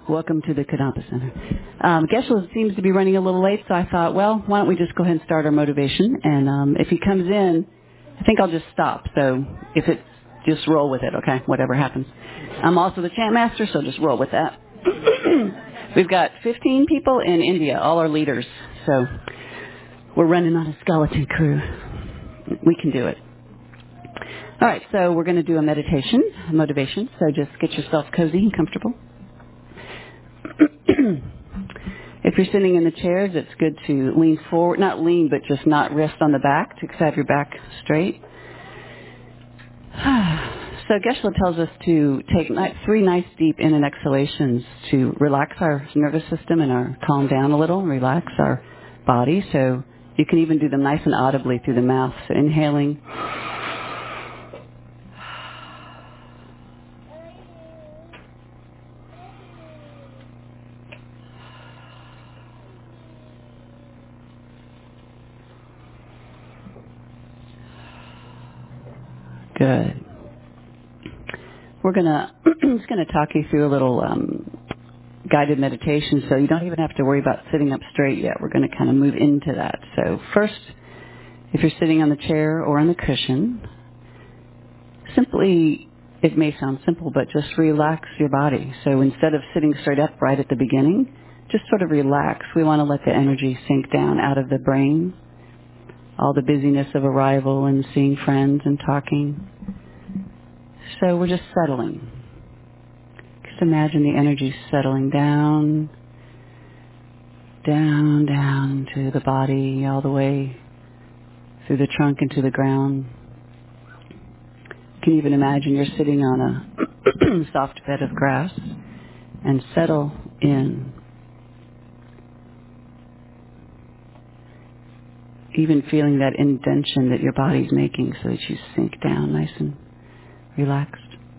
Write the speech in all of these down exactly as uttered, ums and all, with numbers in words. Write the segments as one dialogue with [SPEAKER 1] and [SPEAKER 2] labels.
[SPEAKER 1] Welcome to the Kadampa Center. Um, Geshe seems to be running a little late, so I thought, well, why don't we just go ahead and start our motivation? And um, if he comes in, I think I'll just stop. So if it's, just roll with it, okay, whatever happens. I'm also the chant master, so just roll with that. We've got fifteen people in India, all our leaders. So we're running on a skeleton crew. We can do it. All right, so we're going to do a meditation, a motivation. So just get yourself cozy and comfortable. If you're sitting in the chairs, it's good to lean forward, not lean, but just not rest on the back, to have your back straight. So Geshe tells us to take three nice deep in and exhalations to relax our nervous system and our calm down a little, relax our body. So you can even do them nice and audibly through the mouth. So inhaling. Good. We're gonna just gonna talk you through a little um, guided meditation, so you don't even have to worry about sitting up straight yet. We're going to kind of move into that. So first, if you're sitting on the chair or on the cushion, simply, it may sound simple, but just relax your body. So instead of sitting straight up right at the beginning, just sort of relax. We want to let the energy sink down out of the brain, all the busyness of arrival and seeing friends and talking. So we're just settling. Just imagine the energy settling down, down, down to the body, all the way through the trunk into the ground. You can even imagine you're sitting on a soft bed of grass and settle in. Even feeling that indentation that your body's making so that you sink down nice and relaxed.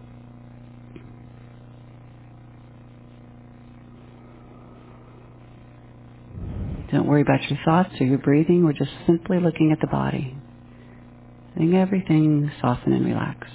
[SPEAKER 1] Don't worry about your thoughts or your breathing. We're just simply looking at the body. Letting everything soften and relax.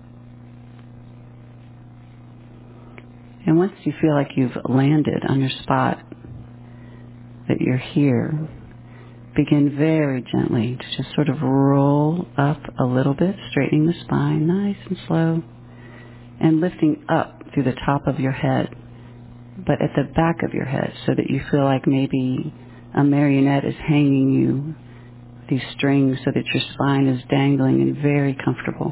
[SPEAKER 1] And once you feel like you've landed on your spot, that you're here, begin very gently to just sort of roll up a little bit, straightening the spine nice and slow, and lifting up through the top of your head, but at the back of your head, so that you feel like maybe a marionette is hanging you, these strings, so that your spine is dangling and very comfortable.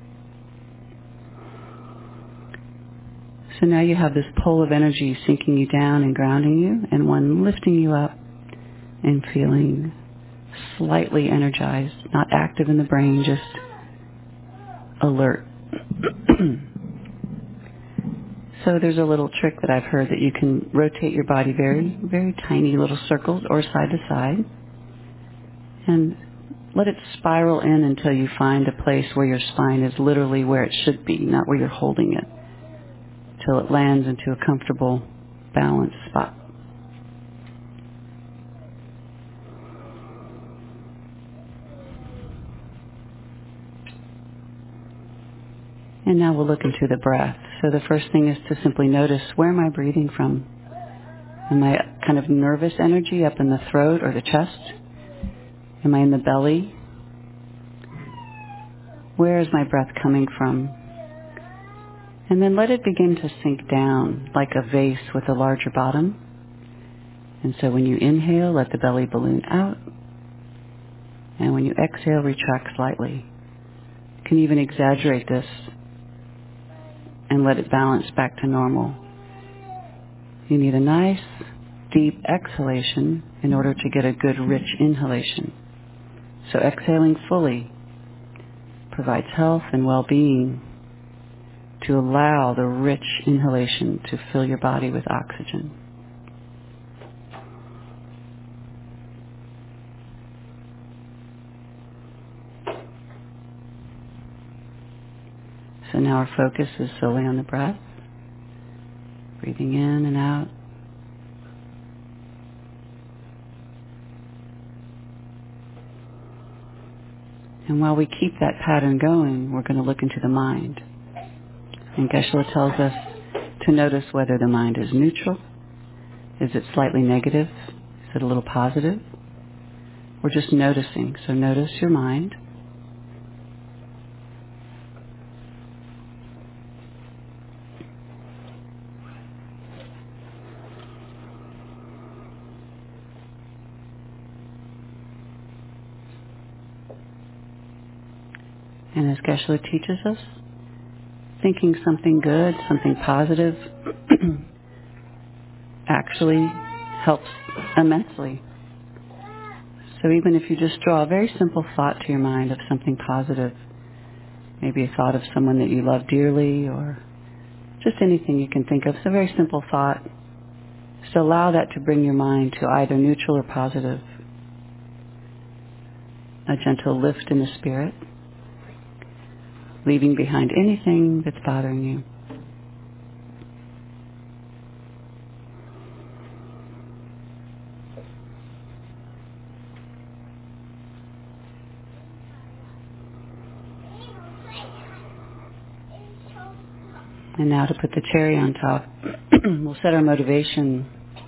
[SPEAKER 1] So now you have this pole of energy sinking you down and grounding you, and one lifting you up and feeling slightly energized, not active in the brain, just alert. So there's a little trick that I've heard that you can rotate your body very, very tiny little circles or side to side, and let it spiral in until you find a place where your spine is literally where it should be, not where you're holding it, till it lands into a comfortable, balanced spot. And now we'll look into the breath. So the first thing is to simply notice, where am I breathing from? Am I kind of nervous energy up in the throat or the chest? Am I in the belly? Where is my breath coming from? And then let it begin to sink down like a vase with a larger bottom. And so when you inhale, let the belly balloon out. And when you exhale, retract slightly. You can even exaggerate this and let it balance back to normal. You need a nice, deep exhalation in order to get a good, rich inhalation. So exhaling fully provides health and well-being to allow the rich inhalation to fill your body with oxygen. So now our focus is solely on the breath, breathing in and out. And while we keep that pattern going, we're going to look into the mind. And Geshe tells us to notice whether the mind is neutral. Is it slightly negative? Is it a little positive? We're just noticing. So notice your mind. And as Geshe-la teaches us, thinking something good, something positive, actually helps immensely. So even if you just draw a very simple thought to your mind of something positive, maybe a thought of someone that you love dearly or just anything you can think of, it's a very simple thought. So allow that to bring your mind to either neutral or positive. A gentle lift in the spirit, leaving behind anything that's bothering you. And now to put the cherry on top, we'll set our motivation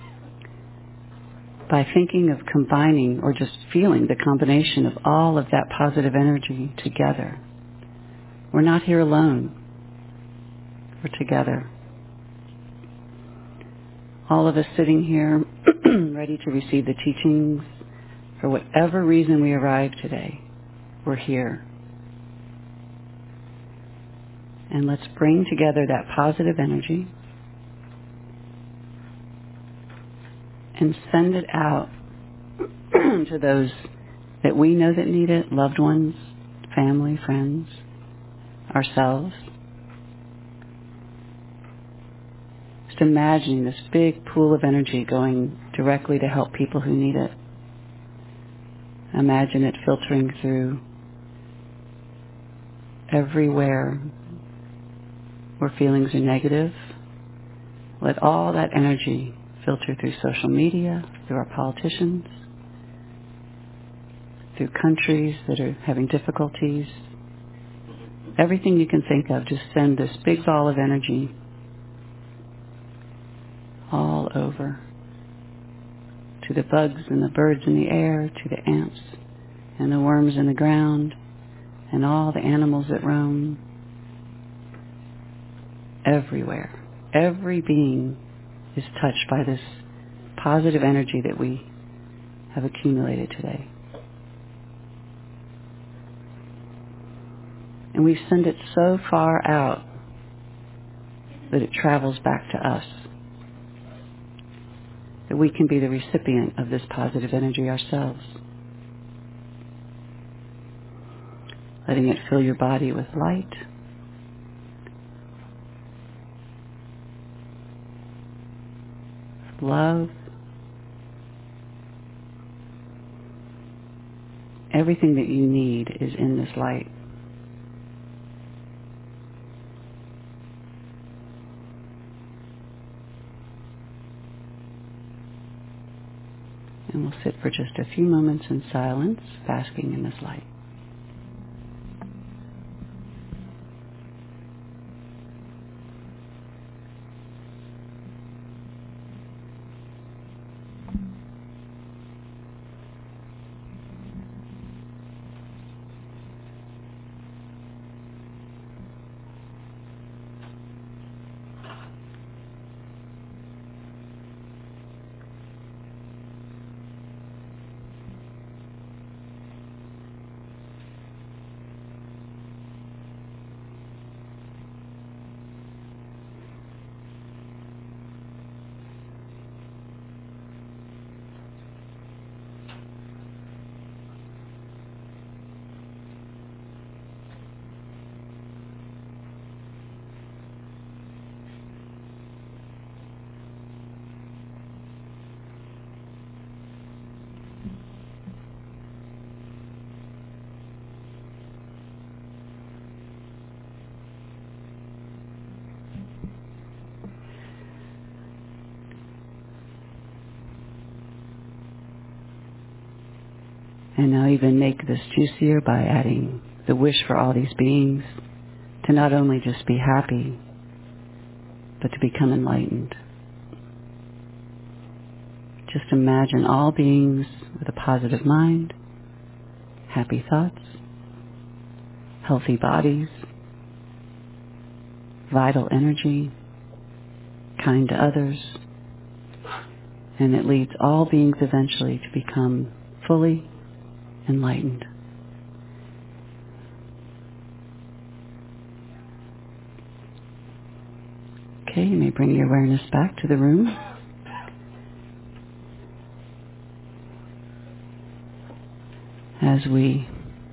[SPEAKER 1] by thinking of combining or just feeling the combination of all of that positive energy together. We're not here alone. We're together. All of us sitting here ready to receive the teachings for whatever reason we arrived today. We're here. And let's bring together that positive energy and send it out to those that we know that need it, loved ones, family, friends, ourselves. Just imagining this big pool of energy going directly to help people who need it. Imagine it filtering through everywhere where feelings are negative. Let all that energy filter through social media, through our politicians, through countries that are having difficulties. Everything you can think of, just send this big ball of energy all over to the bugs and the birds in the air, to the ants and the worms in the ground, and all the animals that roam. Everywhere. Every being is touched by this positive energy that we have accumulated today. And we send it so far out that it travels back to us, that we can be the recipient of this positive energy ourselves. Letting it fill your body with light, love, everything that you need is in this light. And we'll sit for just a few moments in silence, basking in this light. And now even make this juicier by adding the wish for all these beings to not only just be happy, but to become enlightened. Just imagine all beings with a positive mind, happy thoughts, healthy bodies, vital energy, kind to others, and it leads all beings eventually to become fully enlightened. Okay, you may bring your awareness back to the room. As we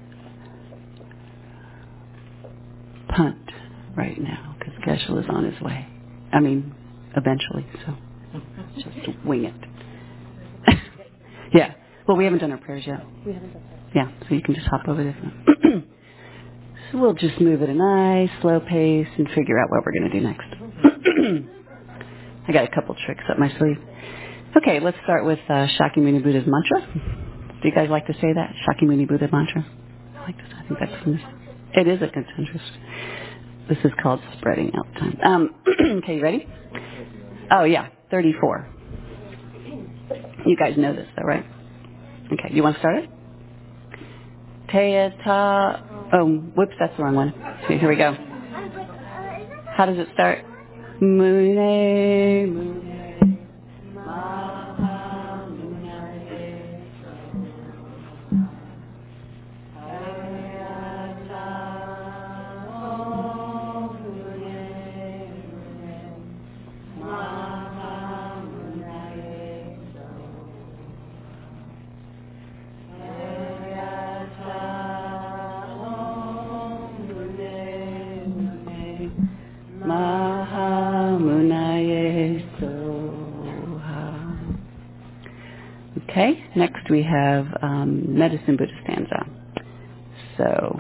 [SPEAKER 1] punt right now, because Geshe is on his way. I mean, eventually, so just wing it. Yeah. Well, we haven't done our prayers yet. We haven't done prayers. Yeah, so you can just hop over this one. So we'll just move at a nice, slow pace and figure out what we're going to do next. I got a couple tricks up my sleeve. Okay, let's start with uh, Shakyamuni Buddha's mantra. Do you guys like to say that? Shakyamuni Buddha mantra? I like this. I think that's from this. It is a consensus. This is called spreading out time. Um, okay, you ready? Oh, yeah, thirty-four. You guys know this, though, right? Okay, you want to start it? Te ta. Oh, whoops, that's the wrong one. Okay, here we go. How does it start? Mune, mune, maha, mune, Okay, next we have um, Medicine Buddha stanza. So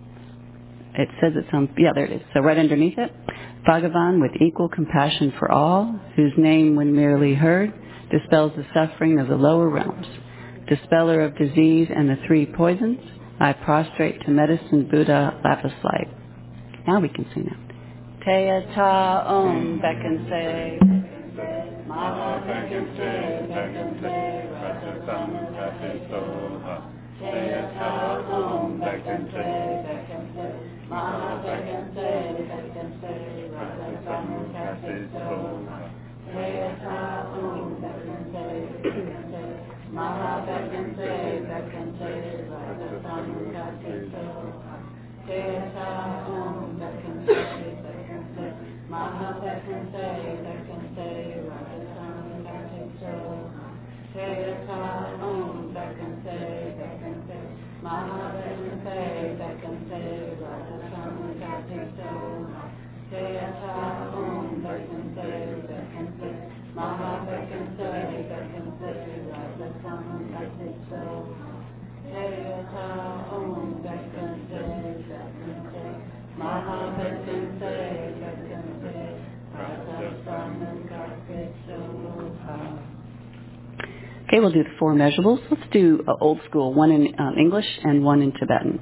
[SPEAKER 1] it says it's on, yeah, there it is. So right underneath it, Bhagavan with equal compassion for all, whose name when merely heard dispels the suffering of the lower realms, dispeller of disease and the three poisons, I prostrate to Medicine Buddha lapis light. Now we can sing it. Te ta om bekense, maha bekense, bekense, rasa samukate soha. Te ta om bekense, bekense, maha bekense, bekense, rasa samukate soha. Te ta om bekense, bekense, maha bekense, bekense, rasa samukate soha. Te ta om bekense, Maha Bekense, Bekense, Rajasam Gatiso. Te ta om Bekense, Bekense, Maha Bekense, Bekense, Rajasam Gatiso. Te ta om Bekense, Bekense, Maha Bekense, Bekense, Rajasam Gatiso. Te ta om Bekense, Bekense, Maha Bekense, Bekense, Rajasam Gatiso. Okay, we'll do the four measurables. Let's do uh, old school, one in um, English and one in Tibetan.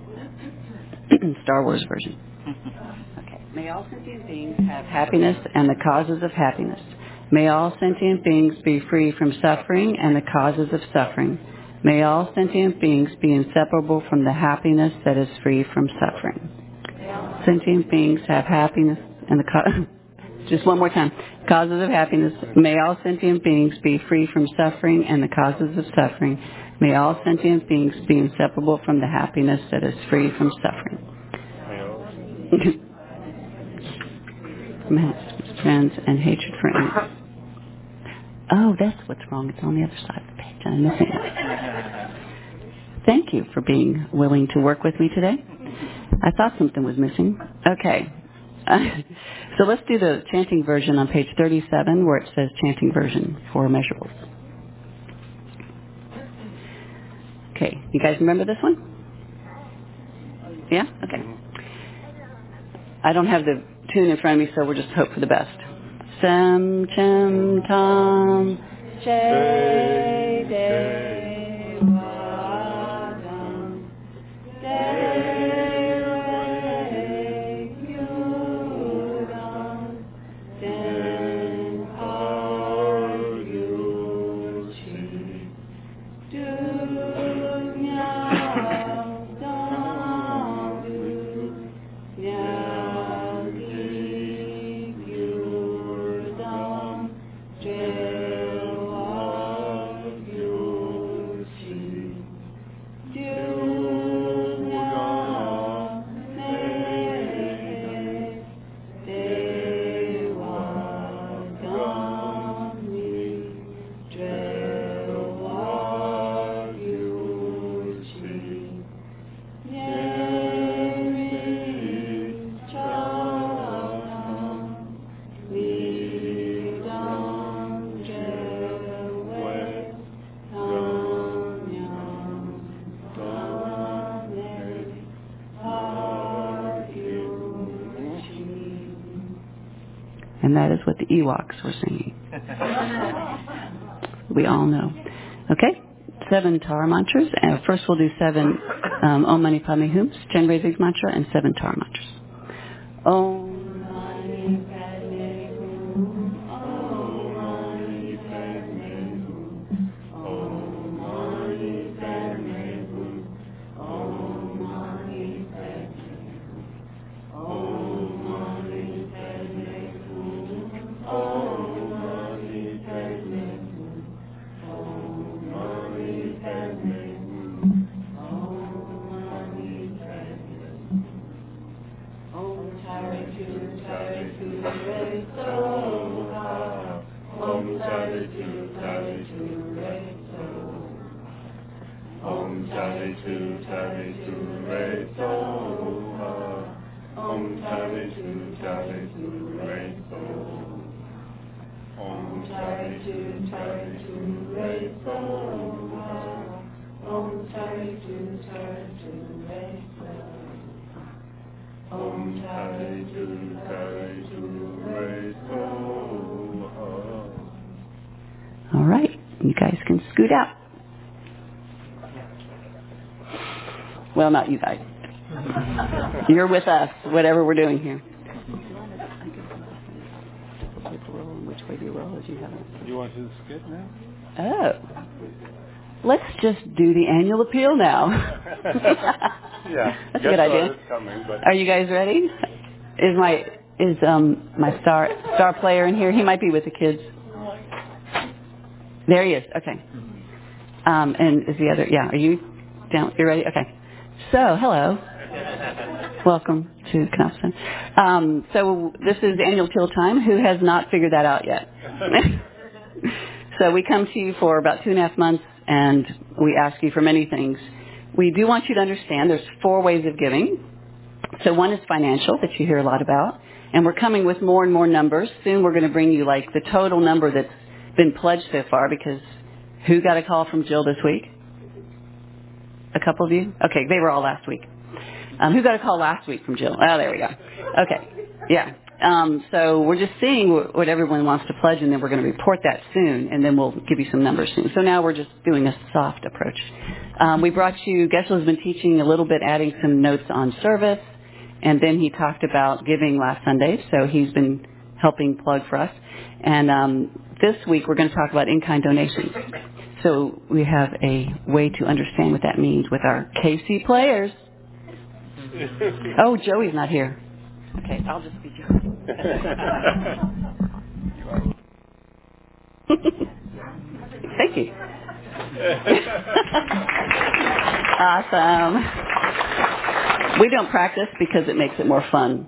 [SPEAKER 1] Star Wars version. Okay. May all sentient beings have happiness and the causes of happiness. May all sentient beings be free from suffering and the causes of suffering. May all sentient beings be inseparable from the happiness that is free from suffering. Sentient beings have happiness and the co- just one more time. Causes of happiness. May all sentient beings be free from suffering and the causes of suffering. May all sentient beings be inseparable from the happiness that is free from suffering. From friends and hatred for enemies. Oh, that's what's wrong. It's on the other side of the page. I'm missing it. Thank you for being willing to work with me today. I thought something was missing. Okay. Uh, so let's do the chanting version on page thirty-seven where it says chanting version for measurables. Okay. You guys remember this one? Yeah? Okay. I don't have the tune in front of me, so we'll just hope for the best. Sem chem tam che de vadam de re yudam de and that is what the Ewoks were singing. We all know. Okay, seven Tara mantras. And first we'll do seven um, Om Mani Padme Hums, Chen Weizig's mantra, and seven Tara mantras. Om Mani Padme Hum, Om Mani Padme Hum, Om Mani Padme Hum, Om Mani Padme Hum, Om Mani Padme Hum, Om Mani Padme Hum, Om Mani Padme Hum, Om Mani Padme Hum. Om Tare Tu Tare Tu Re Soha. Om Tare Tu Tare Tu Re Soha. Om Tare Tu Tare Tu Re Soha. Om Tare Tu Tare Tu Re Soha. Om Tare Tu Tare Tu Re Soha. Om Tare Tu Tare Tu Re Soha. Om Tare Tu Tare Tu Re Soha. All right, you guys can scoot out. Well, not you guys. You're with us, whatever we're doing here. Which way do you roll as you have it?
[SPEAKER 2] You want to do the skit now?
[SPEAKER 1] Oh. Let's just do the annual appeal now.
[SPEAKER 2] Yeah.
[SPEAKER 1] That's a good idea.
[SPEAKER 2] Coming, but
[SPEAKER 1] are you guys ready? Is my is um my star star player in here? He might be with the kids. There he is. Okay. Um, and is the other? Yeah. Are you down? You ready? Okay. So hello. Welcome to Knopfson. Um, so this is annual appeal time. Who has not figured that out yet? So we come to you for about two and a half months, and we ask you for many things. We do want you to understand there's four ways of giving. So one is financial, that you hear a lot about, and we're coming with more and more numbers. Soon we're going to bring you like the total number that's been pledged so far, because who got a call from Jill this week? A couple of you? Okay, they were all last week. Um, who got a call last week from Jill? Oh, there we go. Okay, yeah. Um, so we're just seeing what everyone wants to pledge, and then we're going to report that soon, and then we'll give you some numbers soon. So now we're just doing a soft approach. Um, we brought you, Geshel's been teaching a little bit, adding some notes on service, and then he talked about giving last Sunday, so he's been helping plug for us. And um, this week we're going to talk about in-kind donations. So we have a way to understand what that means with our K C players. Oh, Joey's not here. Okay, I'll just be Joey. Thank you. Awesome. We don't practice because it makes it more fun.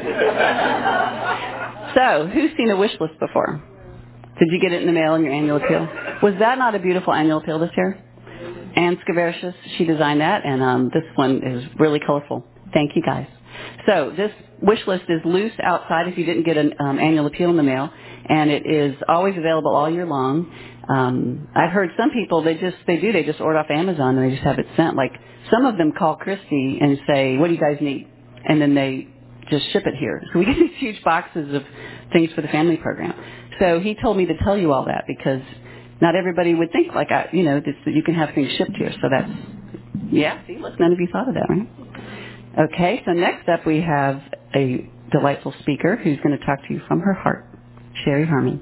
[SPEAKER 1] So, who's seen a wish list before? Did you get it in the mail in your annual appeal? Was that not a beautiful annual appeal this year? Ann Skavershis, she designed that, and um, this one is really colorful. Thank you, guys. So this wish list is loose outside if you didn't get an um, annual appeal in the mail, and it is always available all year long. Um, I've heard some people, they just, they do, they just order off Amazon and they just have it sent. Like some of them call Christy and say, what do you guys need? And then they just ship it here. So we get these huge boxes of things for the family program. So he told me to tell you all that because not everybody would think like, I, you know, that you can have things shipped here. So that's, yeah, see, look, none of you thought of that, right? Okay, so next up we have a delightful speaker who's going to talk to you from her heart, Sherry Harmon.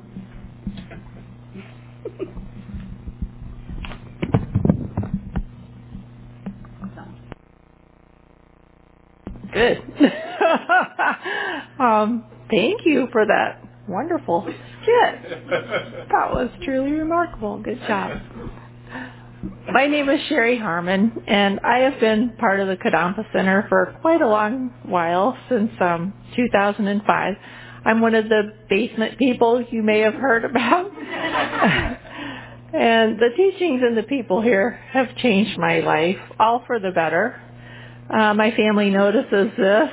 [SPEAKER 3] Good. um, thank you for that wonderful skit. That was truly remarkable. Good job. My name is Sherry Harmon, and I have been part of the Kadampa Center for quite a long while, since um, two thousand five. I'm one of the basement people you may have heard about. And the teachings and the people here have changed my life, all for the better. Uh, my family notices this.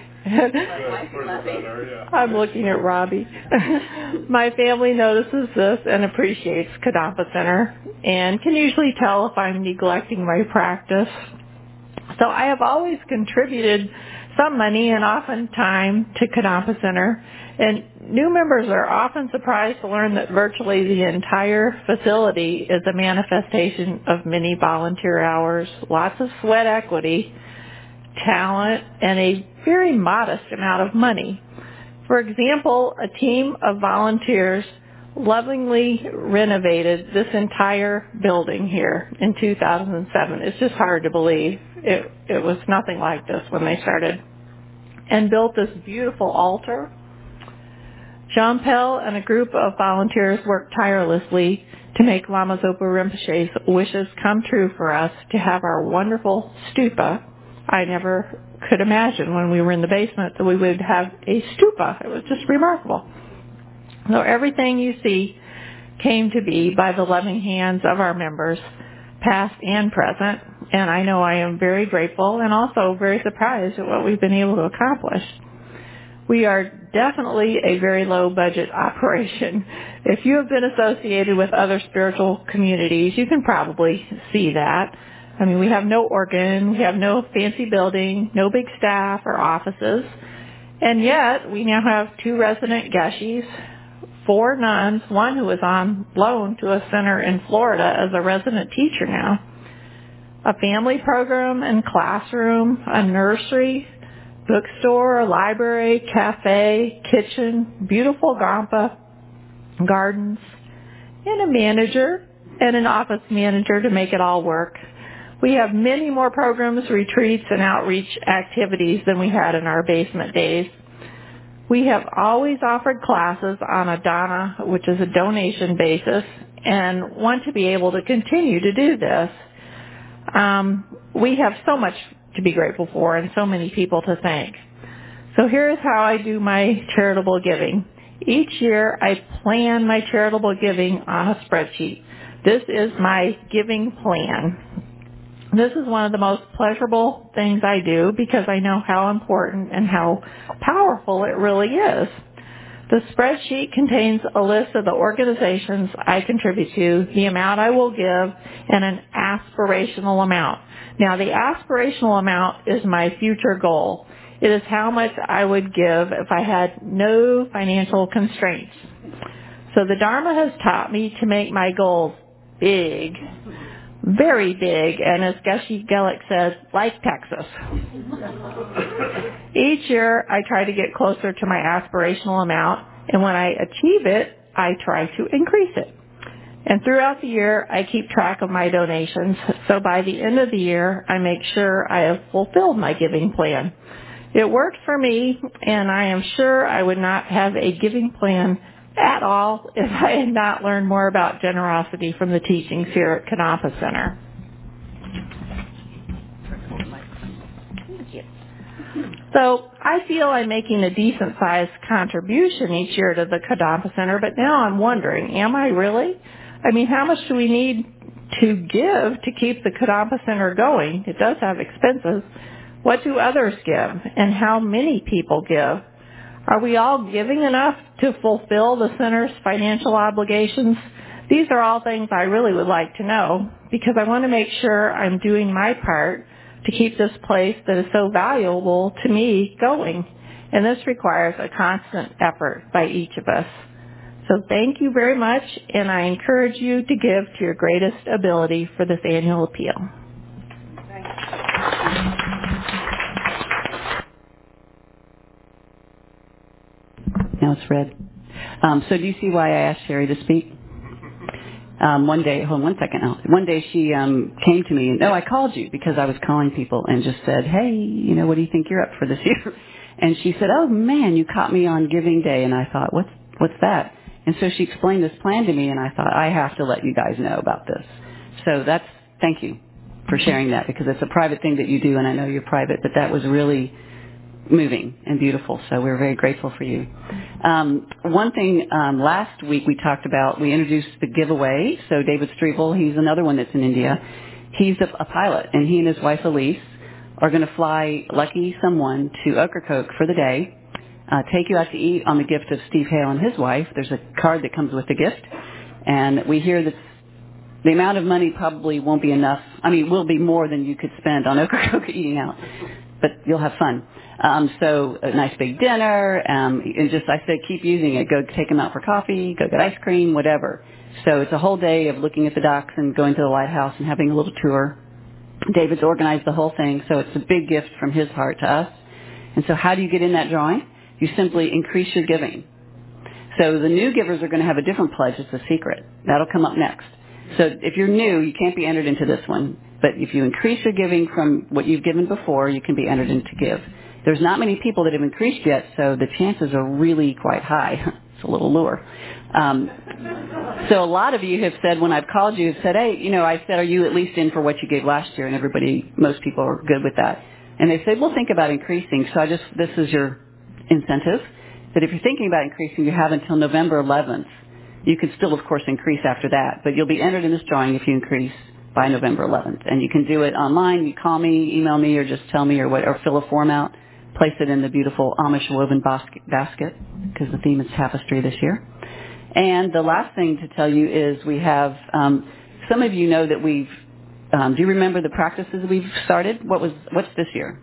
[SPEAKER 3] I'm looking at Robbie. My family notices this and appreciates Kadampa Center and can usually tell if I'm neglecting my practice. So I have always contributed some money and often time to Kadampa Center. And new members are often surprised to learn that virtually the entire facility is a manifestation of many volunteer hours, lots of sweat equity, talent, and a very modest amount of money. For example, a team of volunteers lovingly renovated this entire building here in two thousand seven. It's just hard to believe. It, it was nothing like this when they started. And built this beautiful altar. Jean Pell and a group of volunteers worked tirelessly to make Lama Zopa Rinpoche's wishes come true for us to have our wonderful stupa. I never could imagine when we were in the basement that we would have a stupa. It was just remarkable. So everything you see came to be by the loving hands of our members, past and present, and I know I am very grateful and also very surprised at what we've been able to accomplish. We are definitely a very low-budget operation. If you have been associated with other spiritual communities, you can probably see that. I mean, we have no organ, we have no fancy building, no big staff or offices, and yet we now have two resident Geshis, four nuns, one who is on loan to a center in Florida as a resident teacher now, a family program and classroom, a nursery, bookstore, library, cafe, kitchen, beautiful Gampa gardens, and a manager and an office manager to make it all work. We have many more programs, retreats, and outreach activities than we had in our basement days. We have always offered classes on a dana, which is a donation basis, and want to be able to continue to do this. Um, we have so much to be grateful for and so many people to thank. So here's how I do my charitable giving. Each year I plan my charitable giving on a spreadsheet. This is my giving plan. This is one of the most pleasurable things I do because I know how important and how powerful it really is. The spreadsheet contains a list of the organizations I contribute to, the amount I will give, and an aspirational amount. Now, the aspirational amount is my future goal. It is how much I would give if I had no financial constraints. So the Dharma has taught me to make my goals big. Very big, and as Geshe Gellick says, like Texas. Each year, I try to get closer to my aspirational amount, and when I achieve it, I try to increase it. And throughout the year, I keep track of my donations, so by the end of the year, I make sure I have fulfilled my giving plan. It worked for me, and I am sure I would not have a giving plan at all if I had not learned more about generosity from the teachings here at Kadampa Center. So I feel I'm making a decent-sized contribution each year to the Kadampa Center, but now I'm wondering, am I really? I mean, how much do we need to give to keep the Kadampa Center going? It does have expenses. What do others give, and how many people give? Are we all giving enough to fulfill the center's financial obligations? These are all things I really would like to know because I want to make sure I'm doing my part to keep this place that is so valuable to me going. And this requires a constant effort by each of us. So thank you very much, and I encourage you to give to your greatest ability for this annual appeal.
[SPEAKER 1] Now it's red. Um, so do you see why I asked Sherry to speak? Um, one day, hold on one second. Now. One day she um, came to me and, oh, I called you because I was calling people and just said, hey, you know, what do you think you're up for this year? And she said, oh, man, you caught me on Giving Day. And I thought, what's, what's that? And so she explained this plan to me, and I thought, I have to let you guys know about this. So that's, thank you for sharing that because it's a private thing that you do, and I know you're private, but that was really moving and beautiful, so we're very grateful for you. Um, one thing, um, last week we talked about, we introduced the giveaway. So David Strevel, he's another one that's in India. He's a, a pilot, and he and his wife Elise are going to fly lucky someone to Ocracoke for the day, uh, take you out to eat on the gift of Steve Hale and his wife. There's a card that comes with the gift, and we hear that the amount of money probably won't be enough. I mean, will be more than you could spend on Ocracoke eating out. but you'll have fun. Um, so a nice big dinner, um, and just I say keep using it. Go take them out for coffee, go get ice cream, whatever. So it's a whole day of looking at the docks and going to the lighthouse and having a little tour. David's organized the whole thing, so it's a big gift from his heart to us. And so how do you get in that drawing? You simply increase your giving. So the new givers are going to have a different pledge. It's a secret. That'll come up next. So if you're new, you can't be entered into this one. But if you increase your giving from what you've given before, you can be entered in to give. There's not many people that have increased yet, so the chances are really quite high. It's a little lure. Um, so a lot of you have said, when I've called you, have said, hey, you know, I said, are you at least in for what you gave last year? And everybody, most people are good with that. And they say, well, think about increasing. So I just, this is your incentive, that if you're thinking about increasing, you have until November eleventh. You can still, of course, increase after that, but you'll be entered in this drawing if you increase by November eleventh. And you can do it online. You call me, email me, or just tell me, or what, or fill a form out. Place it in the beautiful Amish woven basket, because the theme is tapestry this year. And the last thing to tell you is we have, um, some of you know that we've, um, do you remember the practices we've started? What was, what's this year?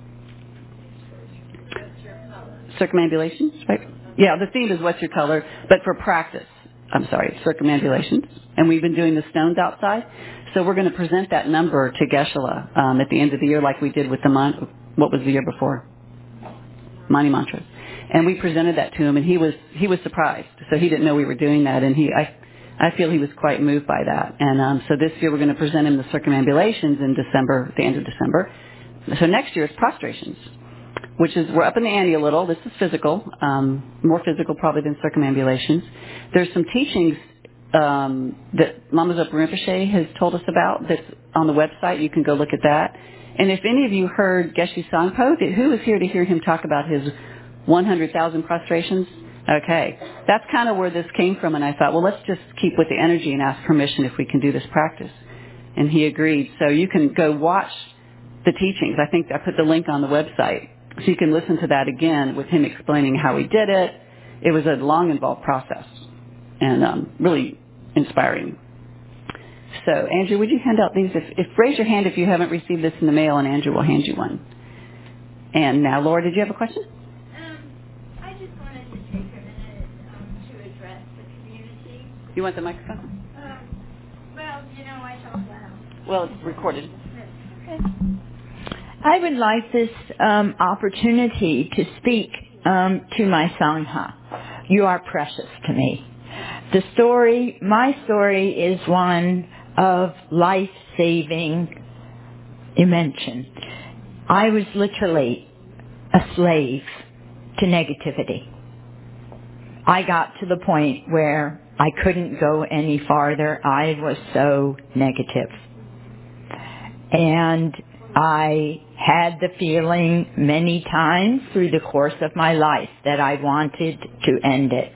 [SPEAKER 1] Circumambulations, right? Yeah, the theme is what's your color, but for practice, I'm sorry, circumambulations. And we've been doing the stones outside. So we're going to present that number to Geshe-la um, at the end of the year like we did with the, mon- what was the year before? Mani Mantras. And we presented that to him, and he was he was surprised. So he didn't know we were doing that, and he I I feel he was quite moved by that. And um, so this year we're going to present him the circumambulations in December, the end of December. So next year is prostrations, which is, we're up in the ante a little. This is physical, um, more physical probably than circumambulations. There's some teachings um, that Lama Zopa Rinpoche has told us about that's on the website. You can go look at that. And if any of you heard Geshe Sangpo, who was here to hear him talk about his one hundred thousand prostrations? Okay. That's kind of where this came from, and I thought, well, let's just keep with the energy and ask permission if we can do this practice. And he agreed. So you can go watch the teachings. I think I put the link on the website. So you can listen to that again with him explaining how he did it. It was a long, involved process and um, really inspiring. So, Andrew, would you hand out these? If, if raise your hand if you haven't received this in the mail, and Andrew will hand you one. And now, Laura, did you have a question?
[SPEAKER 4] Um, I just wanted to take a minute um, to address the community.
[SPEAKER 1] You want the microphone?
[SPEAKER 4] Um, well, you know, I talk loud.
[SPEAKER 1] Well, it's recorded.
[SPEAKER 4] Okay.
[SPEAKER 5] I would like this um, opportunity to speak um, to my Sangha. You are precious to me. The story, my story is one of life-saving invention. I was literally a slave to negativity. I got to the point where I couldn't go any farther. I was so negative. And I had the feeling many times through the course of my life that I wanted to end it.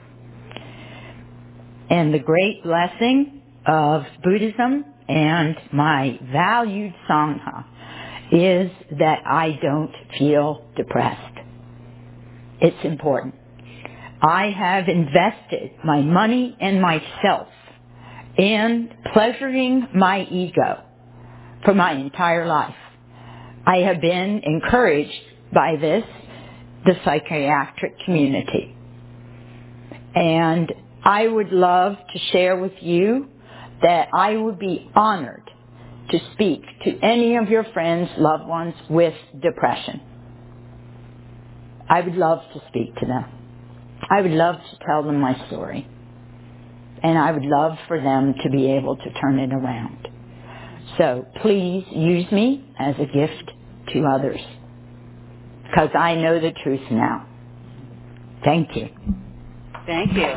[SPEAKER 5] And the great blessing of Buddhism and my valued Sangha is that I don't feel depressed. It's important. I have invested my money and myself in pleasuring my ego for my entire life. I have been encouraged by this, the psychiatric community. And I would love to share with you that I would be honored to speak to any of your friends, loved ones with depression. I would love to speak to them. I would love to tell them my story. And I would love for them to be able to turn it around. So please use me as a gift to others, because I know the truth now. Thank you.
[SPEAKER 1] Thank you.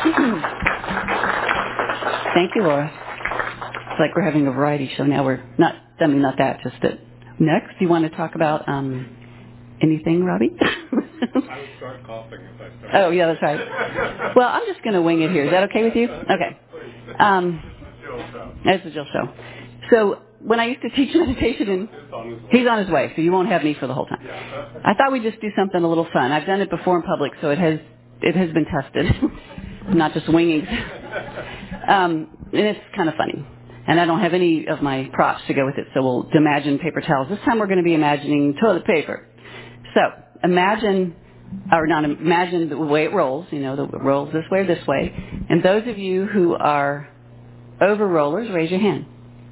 [SPEAKER 1] Thank you, Laura. It's like we're having a variety show now. We're not, I mean, not that, just that. Next, you want to talk about um, anything, Robbie?
[SPEAKER 2] I would start coughing if I started.
[SPEAKER 1] Oh, yeah, that's right. Well, I'm just going to wing it here. Is that okay with you? Okay. Um, it's a Jill show. So when I used to teach meditation, and he's on his way, so you won't have me for the whole time. I thought we'd just do something a little fun. I've done it before in public, so it has it has been tested, not just winging. Um, and it's kind of funny. And I don't have any of my props to go with it, so we'll imagine paper towels. This time we're going to be imagining toilet paper. So imagine, or not imagine the way it rolls, you know, the, it rolls this way or this way. And those of you who are over rollers, raise your hand.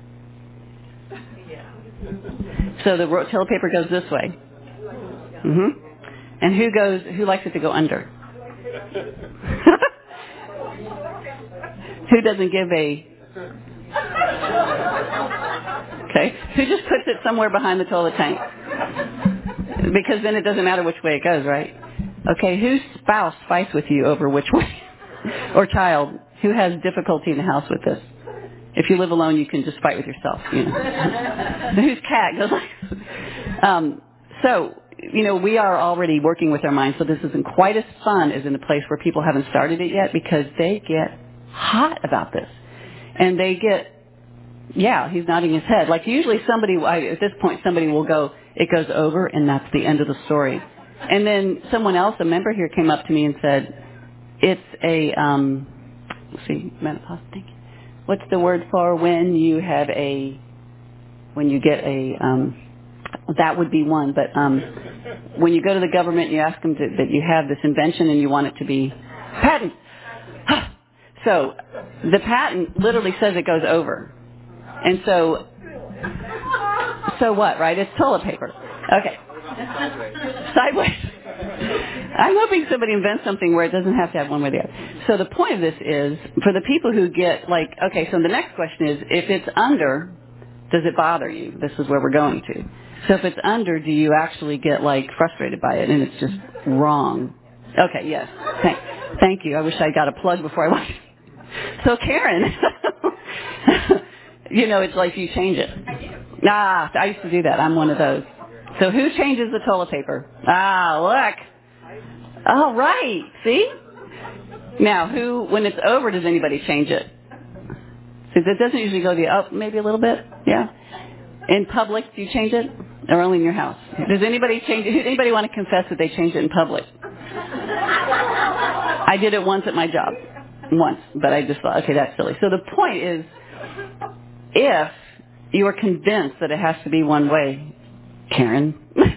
[SPEAKER 1] So the ro- toilet paper goes this way. Mm-hmm. And who goes, who likes it to go under? Who doesn't give a... Okay. Who just puts it somewhere behind the toilet tank? Because then it doesn't matter which way it goes, right? Okay. Whose spouse fights with you over which way? Or child? Who has difficulty in the house with this? If you live alone, you can just fight with yourself. You know. Whose cat goes like... Um, so, you know, we are already working with our minds, so this isn't quite as fun as in a place where people haven't started it yet because they get hot about this. And they get... Yeah, he's nodding his head. Like usually somebody, I, at this point, somebody will go, it goes over, and that's the end of the story. And then someone else, a member here, came up to me and said, it's a, um, let's see, menopause, thank you. What's the word for when you have a, when you get a, um, that would be one, but um, when you go to the government and you ask them to, that you have this invention and you want it to be patent. So the patent literally says it goes over. And so, so what, right? It's toilet paper. Okay. Sideways. I'm hoping somebody invents something where it doesn't have to have one way or the other. So the point of this is, for the people who get like, okay, so the next question is, if it's under, does it bother you? This is where we're going to. So if it's under, do you actually get like frustrated by it and it's just wrong? Okay, yes. Thank, thank you. I wish I got a plug before I went. So Karen, you know, it's like you change it. Ah, I used to do that. I'm one of those. So who changes the toilet paper? Ah, look. All right. See? Now, who, when it's over, does anybody change it? So it doesn't usually go the up maybe a little bit. Yeah. In public, do you change it? Or only in your house? Does anybody change it? Anybody want to confess that they changed it in public? I did it once at my job. Once. But I just thought, okay, that's silly. So the point is, if you are convinced that it has to be one way, Karen,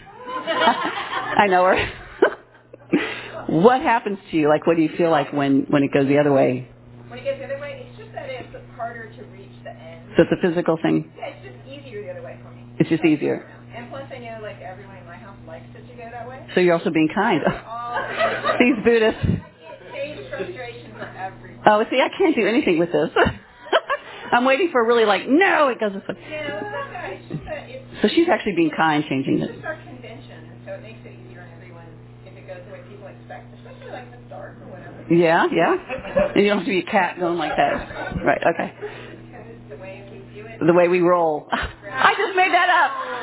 [SPEAKER 1] I know her. What happens to you? Like, what do you feel like when, when it goes the other way?
[SPEAKER 6] When it goes the other way, it's just that it's harder to reach the end.
[SPEAKER 1] So it's a physical thing?
[SPEAKER 6] Yeah, it's just easier the other way for me.
[SPEAKER 1] It's just easier.
[SPEAKER 6] And plus I know, like, everyone in my house likes it to go that way.
[SPEAKER 1] So you're also being kind. These Buddhists.
[SPEAKER 6] I can't change frustration for everyone.
[SPEAKER 1] Oh, see, I can't do anything with this. I'm waiting for really like, no, it goes this way.
[SPEAKER 6] No, it's just that it's...
[SPEAKER 1] So she's actually being kind, changing
[SPEAKER 6] It's
[SPEAKER 1] it.
[SPEAKER 6] just our convention, and so it makes it easier on everyone if it goes the way people expect, especially like the dark or whatever.
[SPEAKER 1] Yeah, yeah. And you don't have to be a cat going like that. Right, okay.
[SPEAKER 6] Because the way we do it...
[SPEAKER 1] The way we roll. I just made that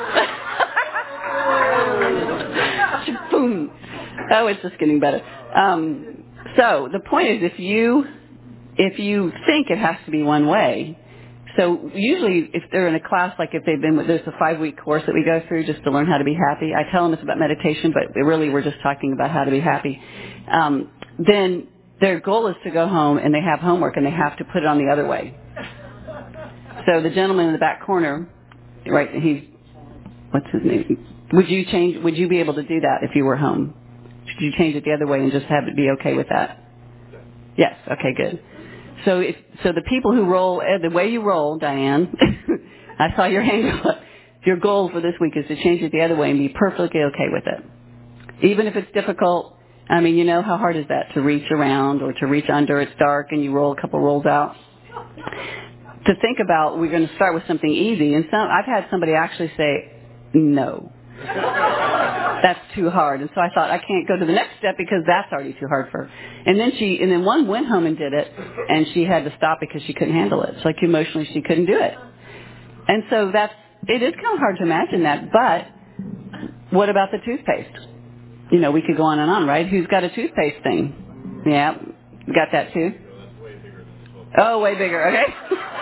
[SPEAKER 1] up. Boom. Oh, it's just getting better. Um, so the point is, if you if you think it has to be one way, so usually if they're in a class, like if they've been with, there's a five-week course that we go through just to learn how to be happy. I tell them it's about meditation, but really we're just talking about how to be happy. Um, then their goal is to go home and they have homework and they have to put it on the other way. So the gentleman in the back corner, right, he's, what's his name? Would you change, would you be able to do that if you were home? Should you change it the other way and just have it be okay with that? Yes, okay, good. So if, so the people who roll, the way you roll, Diane, I saw your hand go up. Your goal for this week is to change it the other way and be perfectly okay with it. Even if it's difficult, I mean, you know how hard is that to reach around or to reach under, it's dark and you roll a couple rolls out. To think about, we're going to start with something easy. And some, I've had somebody actually say, no. That's too hard. And so I thought, I can't go to the next step because that's already too hard for her. And then she, and then one went home and did it, and she had to stop because she couldn't handle it. It's like emotionally she couldn't do it. And so that's, it is kind of hard to imagine that, but what about the toothpaste? You know, we could go on and on, right? Who's got a toothpaste thing? Yeah, got that too? Oh, way bigger, okay.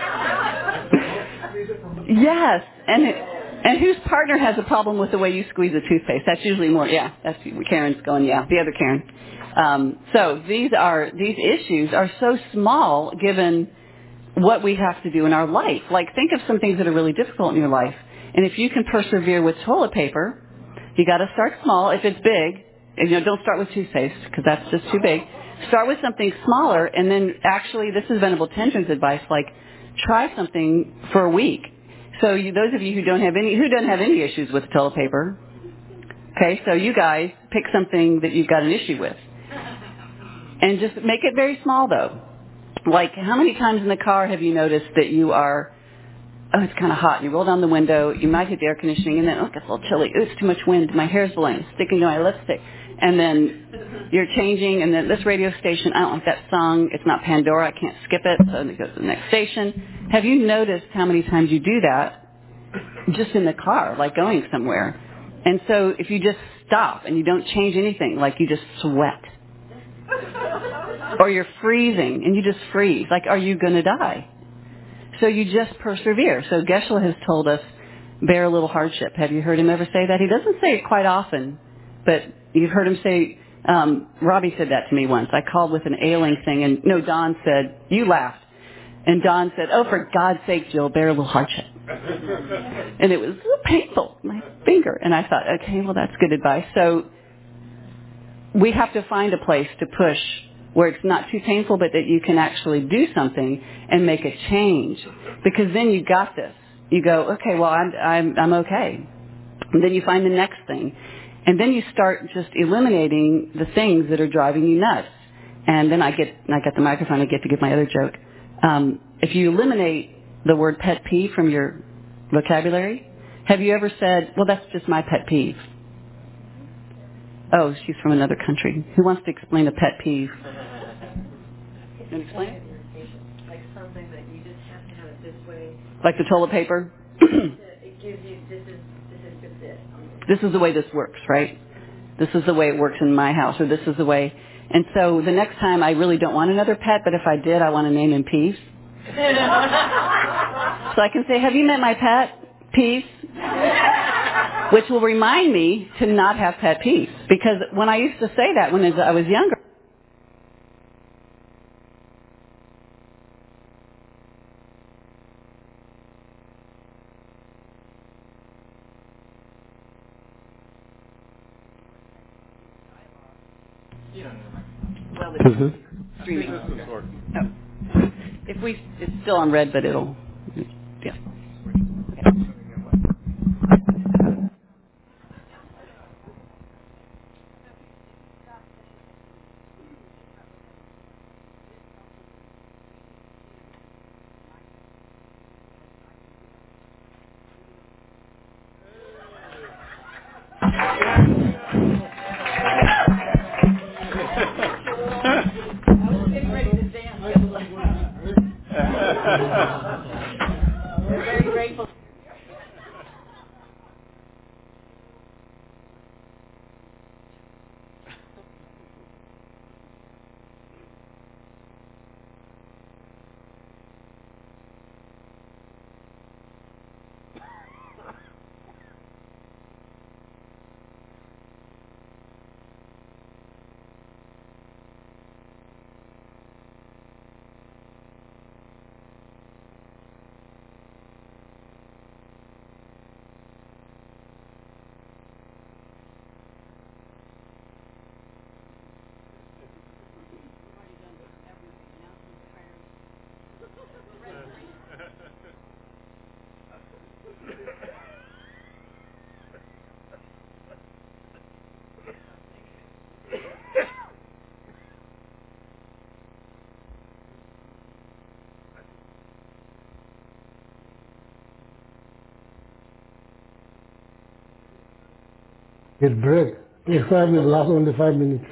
[SPEAKER 1] Yes, and it, and whose partner has a problem with the way you squeeze a toothpaste? That's usually more, yeah, that's Karen's going, yeah, the other Karen. Um, so these are, these issues are so small given what we have to do in our life. Like, think of some things that are really difficult in your life. And if you can persevere with toilet paper, you got to start small. If it's big, and, you know, don't start with toothpaste because that's just too big. Start with something smaller, and then actually, this is Venerable Tenjin's advice. Like, try something for a week. So you, those of you who don't have any, who don't have any issues with toilet paper, okay? So you guys pick something that you've got an issue with, and just make it very small, though. Like, how many times in the car have you noticed that you are, oh, it's kind of hot, and you roll down the window, you might hit the air conditioning, and then, oh, it gets a little chilly. Ooh, it's too much wind. My hair's blowing. It's sticking to my lipstick. And then you're changing, and then this radio station, I don't like that song. It's not Pandora. I can't skip it. So it goes to the next station. Have you noticed how many times you do that just in the car, like going somewhere? And so if you just stop and you don't change anything, like you just sweat, or you're freezing and you just freeze, like, are you going to die? So you just persevere. So Geshe-la has told us, bear a little hardship. Have you heard him ever say that? He doesn't say it quite often, but you've heard him say, um, Robbie said that to me once. I called with an ailing thing, and no, Don said, you laughed. And Don said, oh, for God's sake, Jill, bear a little hardship. And it was a little painful, my finger. And I thought, okay, well, that's good advice. So we have to find a place to push where it's not too painful, but that you can actually do something and make a change. Because then you got this. You go, okay, well, I'm, I'm, I'm okay. And then you find the next thing. And then you start just eliminating the things that are driving you nuts. And then I get, I got the microphone, I get to give my other joke. Um, if you eliminate the word pet peeve from your vocabulary, have you ever said, well, that's just my pet peeve? Oh, she's from another country. Who wants to explain a pet peeve? You want to explain it?
[SPEAKER 7] Like something that you just have to have it this way.
[SPEAKER 1] Like the toilet paper?
[SPEAKER 7] It gives you, this is, this is just this.
[SPEAKER 1] This is the way this works, right? This is the way it works in my house, or this is the way. And so the next time I really don't want another pet, but if I did, I want to name him Peace. So I can say, have you met my pet, Peace? Which will remind me to not have pet peace. Because when I used to say that when I was younger, well, it's
[SPEAKER 2] Mm-hmm.
[SPEAKER 1] streaming.
[SPEAKER 2] Okay.
[SPEAKER 1] Oh. If we, it's still on red, but it'll, yeah.
[SPEAKER 7] We're very grateful.
[SPEAKER 8] Get break. Next time will last only five minutes.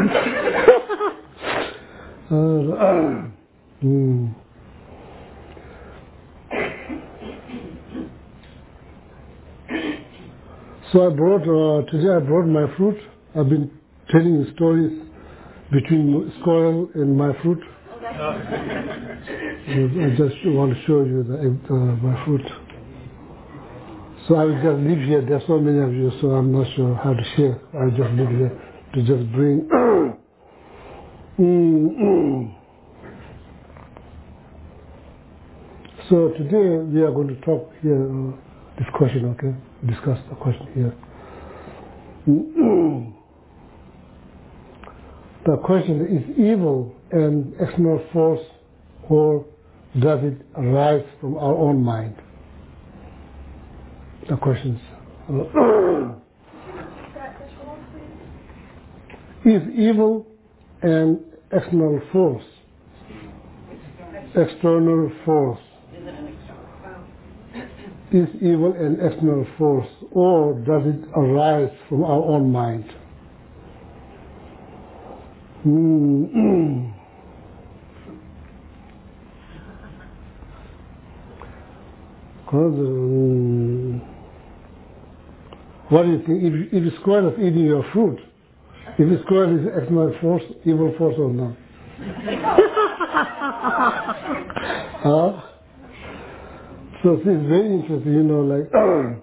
[SPEAKER 8] uh, uh, mm. So I brought, uh, today I brought my fruit. I've been telling you stories between squirrel and my fruit. I just want to show you the, uh, my fruit. So I will just live here. There's so many of you, so I'm not sure how to share. I'll just live here to just bring. mm, mm. So today we are going to talk here, uh, this question, okay? Discuss the question here. The question is evil an external force or does it arise from our own mind? The questions. Is evil an external force? External force. Is evil an external force or does it arise from our own mind? Mm. um, what do you think? If, if a squirrel is eating your fruit, if a squirrel is external force, evil force or not? Huh? So this is very interesting, you know, like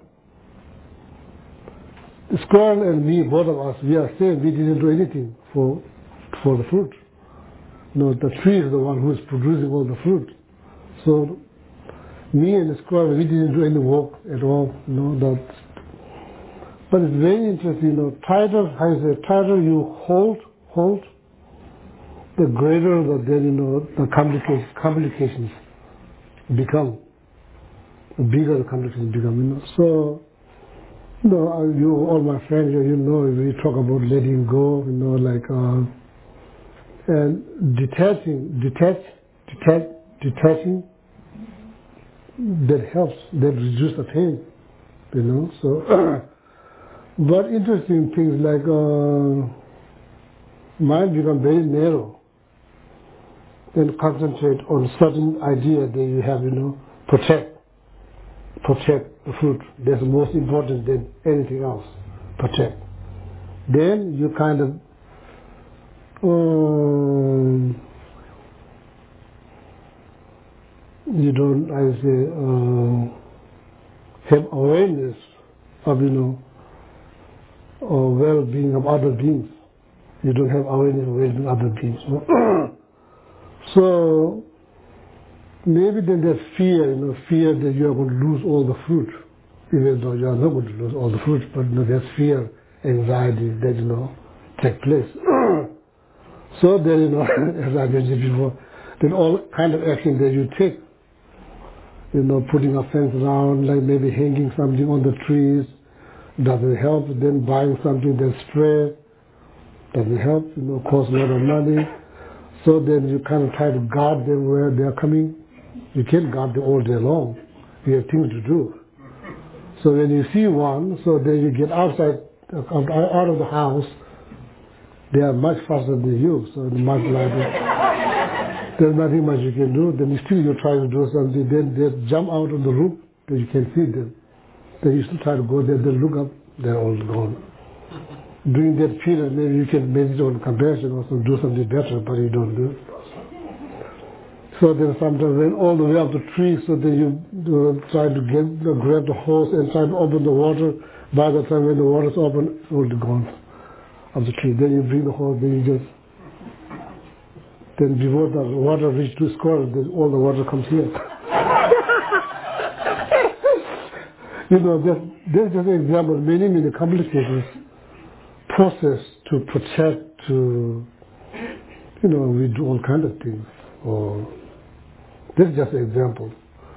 [SPEAKER 8] the squirrel and me, both of us, we are saying we didn't do anything for for the fruit. No, the tree is the one who is producing all the fruit. So me and the squirrel, we didn't do any work at all. No, that. But it's very interesting, you know. Tighter, how you say, tighter you hold, hold, the greater the then you know the complications, complications become. The bigger the complications become, you know. So, you know, you all my friends, you know, we talk about letting go, you know, like. Uh, And detaching, detach, detach, detaching, that helps, that reduces the pain, you know. So, but interesting things like uh, mind become very narrow and concentrate on certain idea that you have, you know, protect, protect the fruit. That's most important than anything else, protect. Then you kind of Um, you don't, I say, uh, have awareness of, you know, or well-being of other beings. You don't have awareness of well-being of other beings. So maybe then there's fear, you know, fear that you are going to lose all the fruit, even though you are not going to lose all the fruit, but you know, there's fear, anxiety that, you know, take place. So then, you know, as I mentioned before, then all kind of action that you take, you know, putting a fence around, like maybe hanging something on the trees, doesn't help. Then buying something that's spray, doesn't help, you know, costs a lot of money. So then you kind of try to guard them where they're coming. You can't guard them all day long. You have things to do. So when you see one, so then you get outside, out of the house, they are much faster than you, so much larger. There's nothing much you can do. Then still you try to do something. Then they jump out on the roof, then you can see them. Then you still try to go there. Then look up, they're all gone. During that period, maybe you can meditate on compassion or some, do something better, but you don't do it. So then sometimes when all the way up the tree, so then you uh, try to get, uh, grab the hose and try to open the water. By the time when the water's open, it's all gone. Of the tree. Then you bring the hose, then you just, then before the water reaches to squirrel, then all the water comes here. You know, that's, that's just an example. Many, many complications, process to protect, to, you know, we do all kinds of things. Or, this is just an example.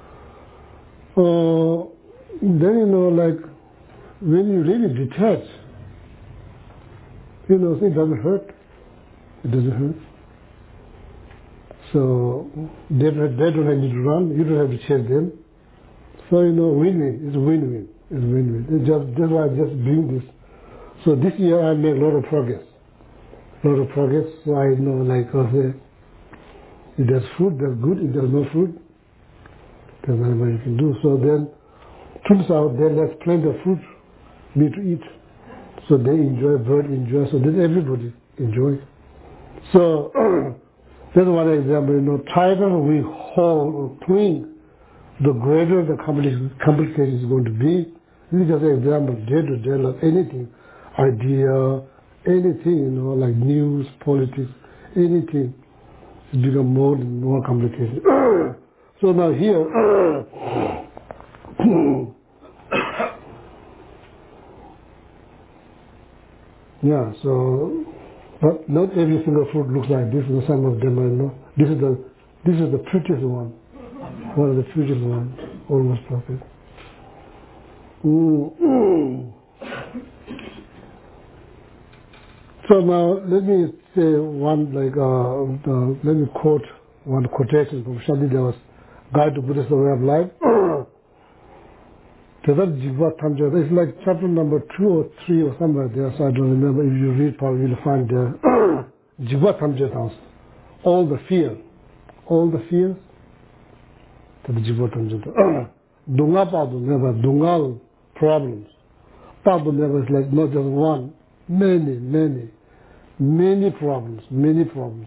[SPEAKER 8] Uh, then, you know, like, when you really detach, you know, it doesn't hurt. It doesn't hurt. So they don't, they don't need to run. You don't have to chase them. So, you know, win-win. It's win-win. It's win-win. It's just, that's why I just bring this. So this year I made a lot of progress. A lot of progress. So I know, like I say, if there's food, that's good. If there's no food, there's nothing more you can do. So then, turns out then there's plenty of food, me to eat. So they enjoy, bird enjoy, so then everybody enjoy. So that's one example, you know, tighter we hold or cling, the greater the complication is going to be. This is just an example, day to day, like anything, idea, anything, you know, like news, politics, anything, it becomes more and more complicated. So now here, yeah, so, but not every single fruit looks like this. Some of them are not. This is the, this is the prettiest one. One of the prettiest ones, almost perfect. Mm. So now let me say one, like, uh, uh, let me quote one quotation from Shadi Deva's Guide to Buddhist Way of Life. It's like chapter number two or three or somewhere there, so I don't remember. If you read, probably you'll find there. Jigwa Tamjatans, all the fear, all the fears, to the Jigwa Tamjatans. Dunga Padu never, Dungal problems. Padu never is like not just one, many, many, many problems, many problems.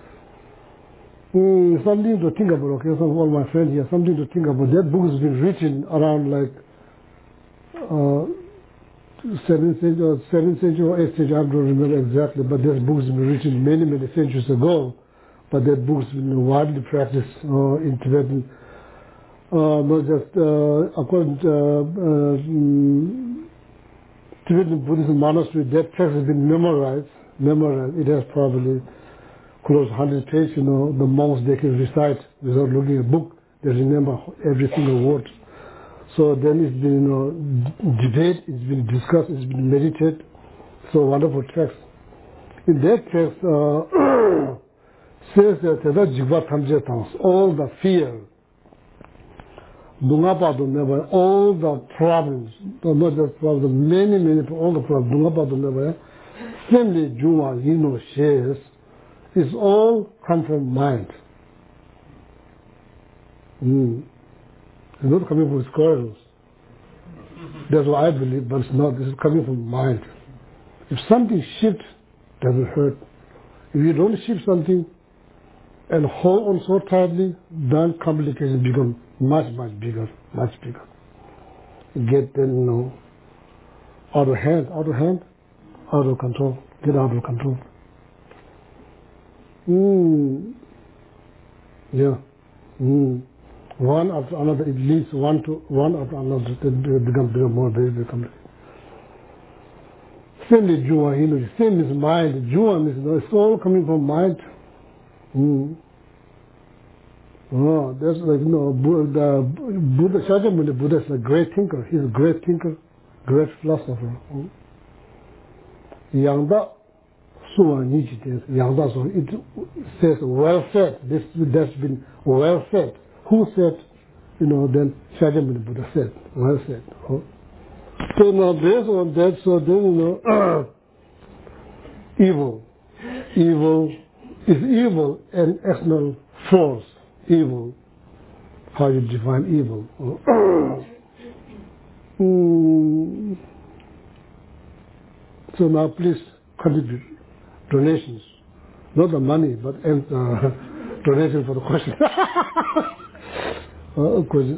[SPEAKER 8] Mm, something to think about, okay, some of all my friends here, something to think about. That book has been written around like uh, seventh century, or seventh century or eighth century, I don't remember exactly, but that book has been written many, many centuries ago. But that book has been widely practiced uh, in Tibetan, uh, not just uh, according to uh, uh, mm, Tibetan Buddhist monastery. That text has been memorized. Memorized. It has probably close to one hundred pages. You know, the monks, they can recite without looking at a book. They remember every single word. So then it's been, you know, d- debate, it's been discussed, it's been meditated. So wonderful text. In that text, uh, says that all the fear, all the problems, not just problems, many, many, all the problems, simply Juma Yino shares, is all come from mind. Mm. It's not coming from squirrels. That's what I believe, but it's not. This is coming from mind. If something shifts, doesn't hurt. If you don't shift something and hold on so tightly, then complications become much, much bigger, much bigger. You get then, you know, out of hand, out of hand, out of control, get out of control. Mm. Yeah. Mm. One after another, it leads one to one after another, then it becomes bigger, more very, very complicated. Same is Jua, you know, same is mind. Jua is, you know, it's all coming from mind. Mm. Oh, that's like, you know, Buddha, Buddha Shakyamuni Buddha is a great thinker. He's a great thinker, great philosopher. Mm. Yangda Suwa Nichi says, Yangda Suwa, it says well said. This, that's been well said. Who said, you know, then Shakyamuni Buddha said, well said. Oh. So now based on that, so then, you know, evil. Evil is evil an external force. Evil. How you define evil? Oh. mm. So now please contribute donations. Not the money, but uh, donation for the question. uh, question.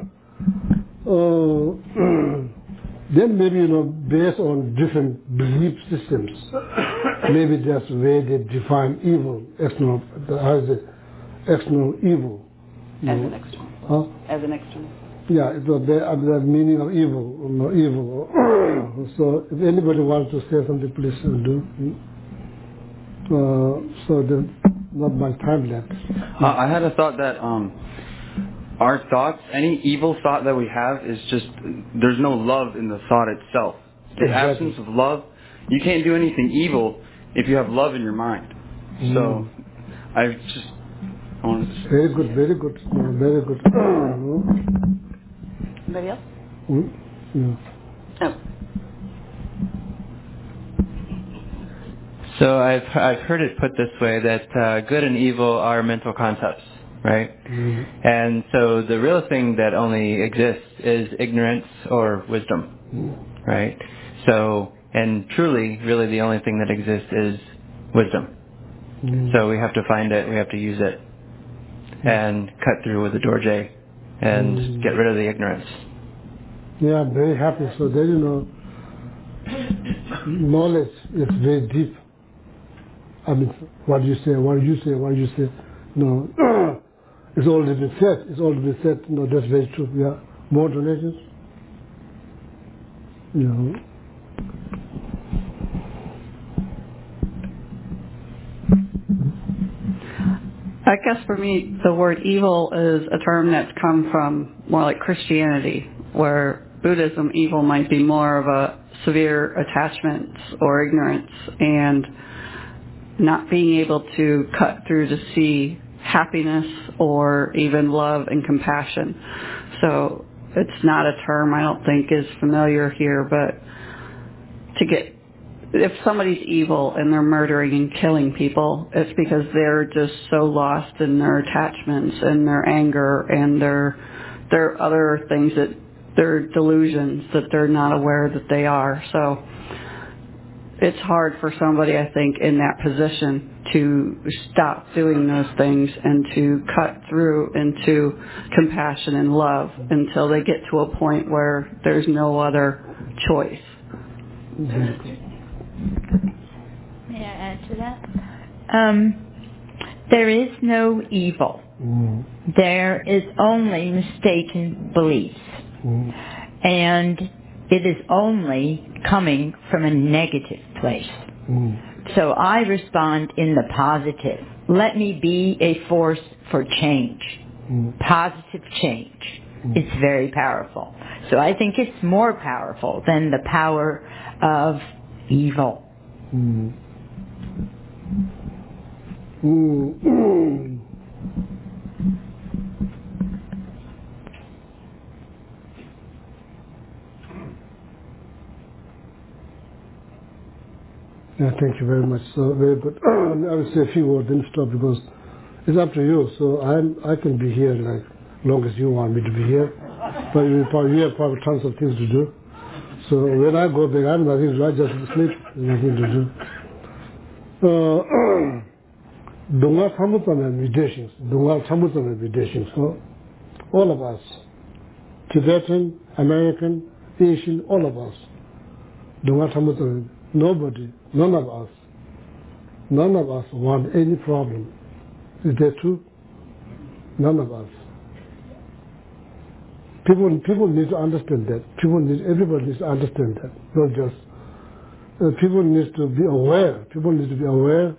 [SPEAKER 8] uh, Then maybe, you know, based on different belief systems, maybe that's the way they define evil, external, as the external evil.
[SPEAKER 1] As know. an external.
[SPEAKER 8] Huh?
[SPEAKER 1] As an external.
[SPEAKER 8] Yeah, it's the, the meaning of evil, you know, evil. So if anybody wants to say something, please do. Uh, so then, not much time left.
[SPEAKER 9] Uh, I had a thought that um, our thoughts, any evil thought that we have is just, there's no love in the thought itself. The
[SPEAKER 8] exactly.
[SPEAKER 9] absence of love, you can't do anything evil if you have love in your mind. Mm. So, I just I wanted to say.
[SPEAKER 8] Very good, very good, no, very good.
[SPEAKER 1] Anybody else?
[SPEAKER 8] Mm? Yeah.
[SPEAKER 1] Oh.
[SPEAKER 10] So I've I've heard it put this way that uh, good and evil are mental concepts, right?
[SPEAKER 8] Mm.
[SPEAKER 10] And so the real thing that only exists is ignorance or wisdom, mm. right? So, and truly, really the only thing that exists is wisdom. Mm. So we have to find it, we have to use it, mm. and cut through with the dorje and mm. get rid of the ignorance.
[SPEAKER 8] Yeah, I'm very happy. So there, you know, knowledge is very deep. I mean, what you say, what you say, what you say. No, It's already been said. It's already been said. No, that's very true. Yeah. More donations. You know.
[SPEAKER 1] I guess for me, the word evil is a term that's come from more like Christianity, where Buddhism, evil might be more of a severe attachment or ignorance and not being able to cut through to see happiness or even love and compassion. So it's not a term I don't think is familiar here, but to get, if somebody's evil and they're murdering and killing people, it's because they're just so lost in their attachments and their anger and their their other things, that their delusions that they're not aware that they are. So it's hard for somebody, I think, in that position to stop doing those things and to cut through into compassion and love until they get to a point where there's no other choice.
[SPEAKER 5] May I add to that? Um, there is no evil.
[SPEAKER 8] Mm.
[SPEAKER 5] There is only mistaken beliefs.
[SPEAKER 8] Mm.
[SPEAKER 5] And it is only coming from a negative place.
[SPEAKER 8] Mm.
[SPEAKER 5] So I respond in the positive. Let me be a force for change.
[SPEAKER 8] Mm.
[SPEAKER 5] Positive change.
[SPEAKER 8] Mm.
[SPEAKER 5] It's very powerful. So I think it's more powerful than the power of evil.
[SPEAKER 8] Mm. Mm. Yeah, thank you very much. So very good. I will say a few words, then stop, because it's up to you. So I'm, I can be here like long as you want me to be here, but you probably you have probably tons of things to do. So when I go back, I have nothing to do. I just sleep. Nothing to do. Dunga Tamutan meditations. Dunga Tamutan meditations. So all of us, Tibetan, American, Asian, all of us. Dunga Tamutan. Nobody, none of us, none of us want any problem. Is that true? None of us. People, people need to understand that. People need, everybody needs to understand that. Not just, uh, people need to be aware. People need to be aware.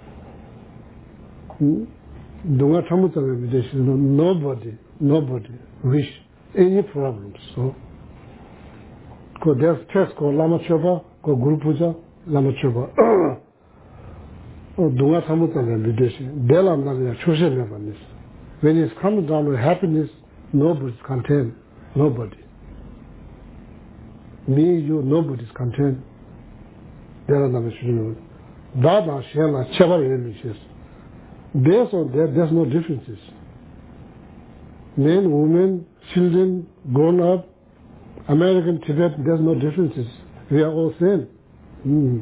[SPEAKER 8] Dunga Tamuta meditation, nobody, nobody wish any problems. So, because there's a text called Lama Choba, called Guru Puja, Lama Choba. Dunga Tamuta meditation. Bela Nagaya Chusha Nevanis. When it's coming down with happiness, nobody's content. Nobody. Me, you, nobody's content. Bela Nagaya Dada Shela Chaba Yemishes. Based on that, there's no differences. Men, women, children, grown up, American, Tibet, there's no differences. We are all same. Mm.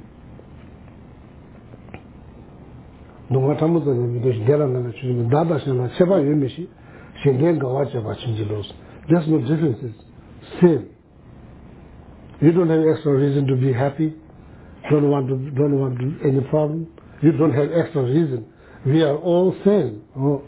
[SPEAKER 8] There's no differences. Same. You don't have extra reason to be happy. Don't want to don't want to, any problem. You don't have extra reason. We are all same. Oh.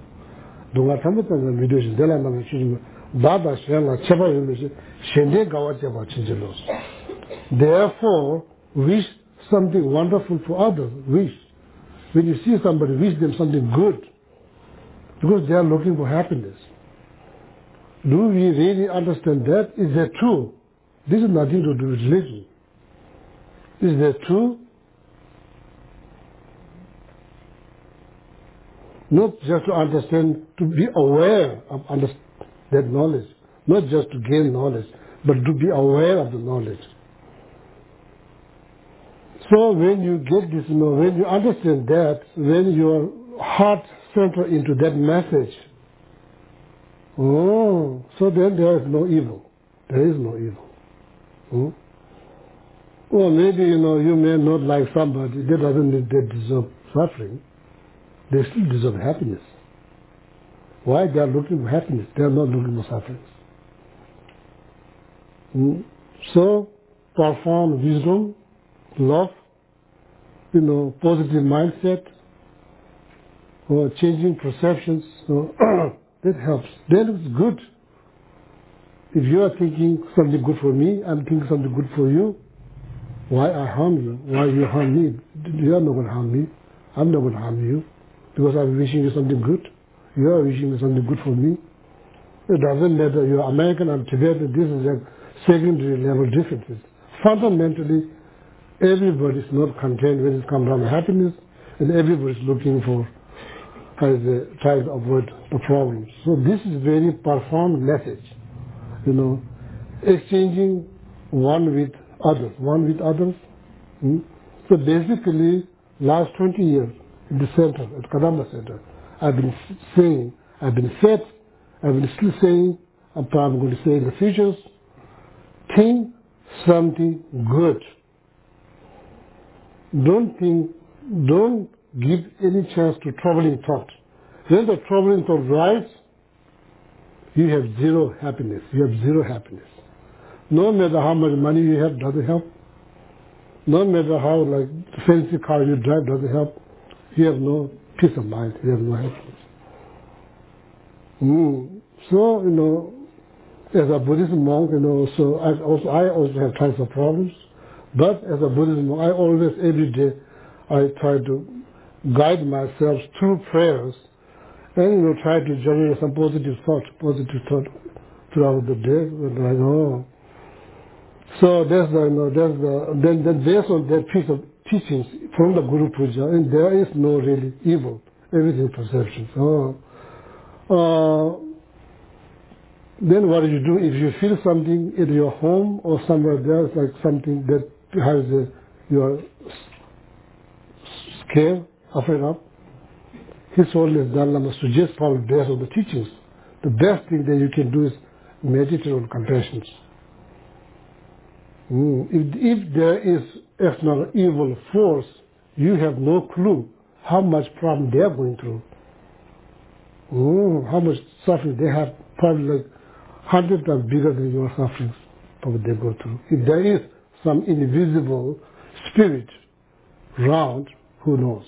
[SPEAKER 8] Therefore, wish something wonderful for others. Wish. When you see somebody, wish them something good. Because they are looking for happiness. Do we really understand that? Is that true? This is nothing to do with religion. Is that true? Not just to understand, to be aware of that knowledge. Not just to gain knowledge, but to be aware of the knowledge. So when you get this, you know, when you understand that, when your heart centers into that message, oh, so then there is no evil. There is no evil. Hmm? Well, maybe, you know, you may not like somebody. That doesn't mean they deserve suffering. They still deserve happiness. Why? They are looking for happiness. They are not looking for suffering. Hmm? So, profound wisdom, love, you know, positive mindset, or changing perceptions. So that helps. Then it's good. If you are thinking something good for me, I'm thinking something good for you, why I harm you? Why you harm me? You are not going to harm me. I'm not going to harm you because I'm wishing you something good. You are wishing me something good for me. It doesn't matter you're American or Tibetan. This is like secondary level differences. Fundamentally, everybody is not content when it comes down to happiness, and everybody is looking for how to try to avoid the problems. So this is a very profound message. You know, exchanging one with others, one with others. Hmm? So basically, last twenty years in the center, at Kadamba Center, I've been saying, I've been said, I've been still saying, I'm probably going to say in the future, think something good. Don't think, don't give any chance to troubling thought. When the troubling thought rises, you have zero happiness. You have zero happiness. No matter how much money you have, doesn't help. No matter how like fancy car you drive, doesn't help. You have no peace of mind. You have no happiness. Mm. So you know, as a Buddhist monk, you know, so I also I also have types of problems. But as a Buddhist monk, I always every day I try to guide myself through prayers. And, you know, try to generate some positive thought, positive thought throughout the day. And I know. So that's the, you know, that's the, then, then based on that piece of teachings from the Guru Puja, and there is no really evil. Everything perception. So, uh, then what do you do if you feel something in your home or somewhere there, it's like something that has a, you are scared, afraid of? His Holiness Dalai Lama suggests probably based on the teachings. The best thing that you can do is meditate on compassion. Mm. If, if there is external evil force, you have no clue how much problem they are going through. Mm. How much suffering they have, probably like hundred times bigger than your sufferings probably they go through. If there is some invisible spirit around, who knows?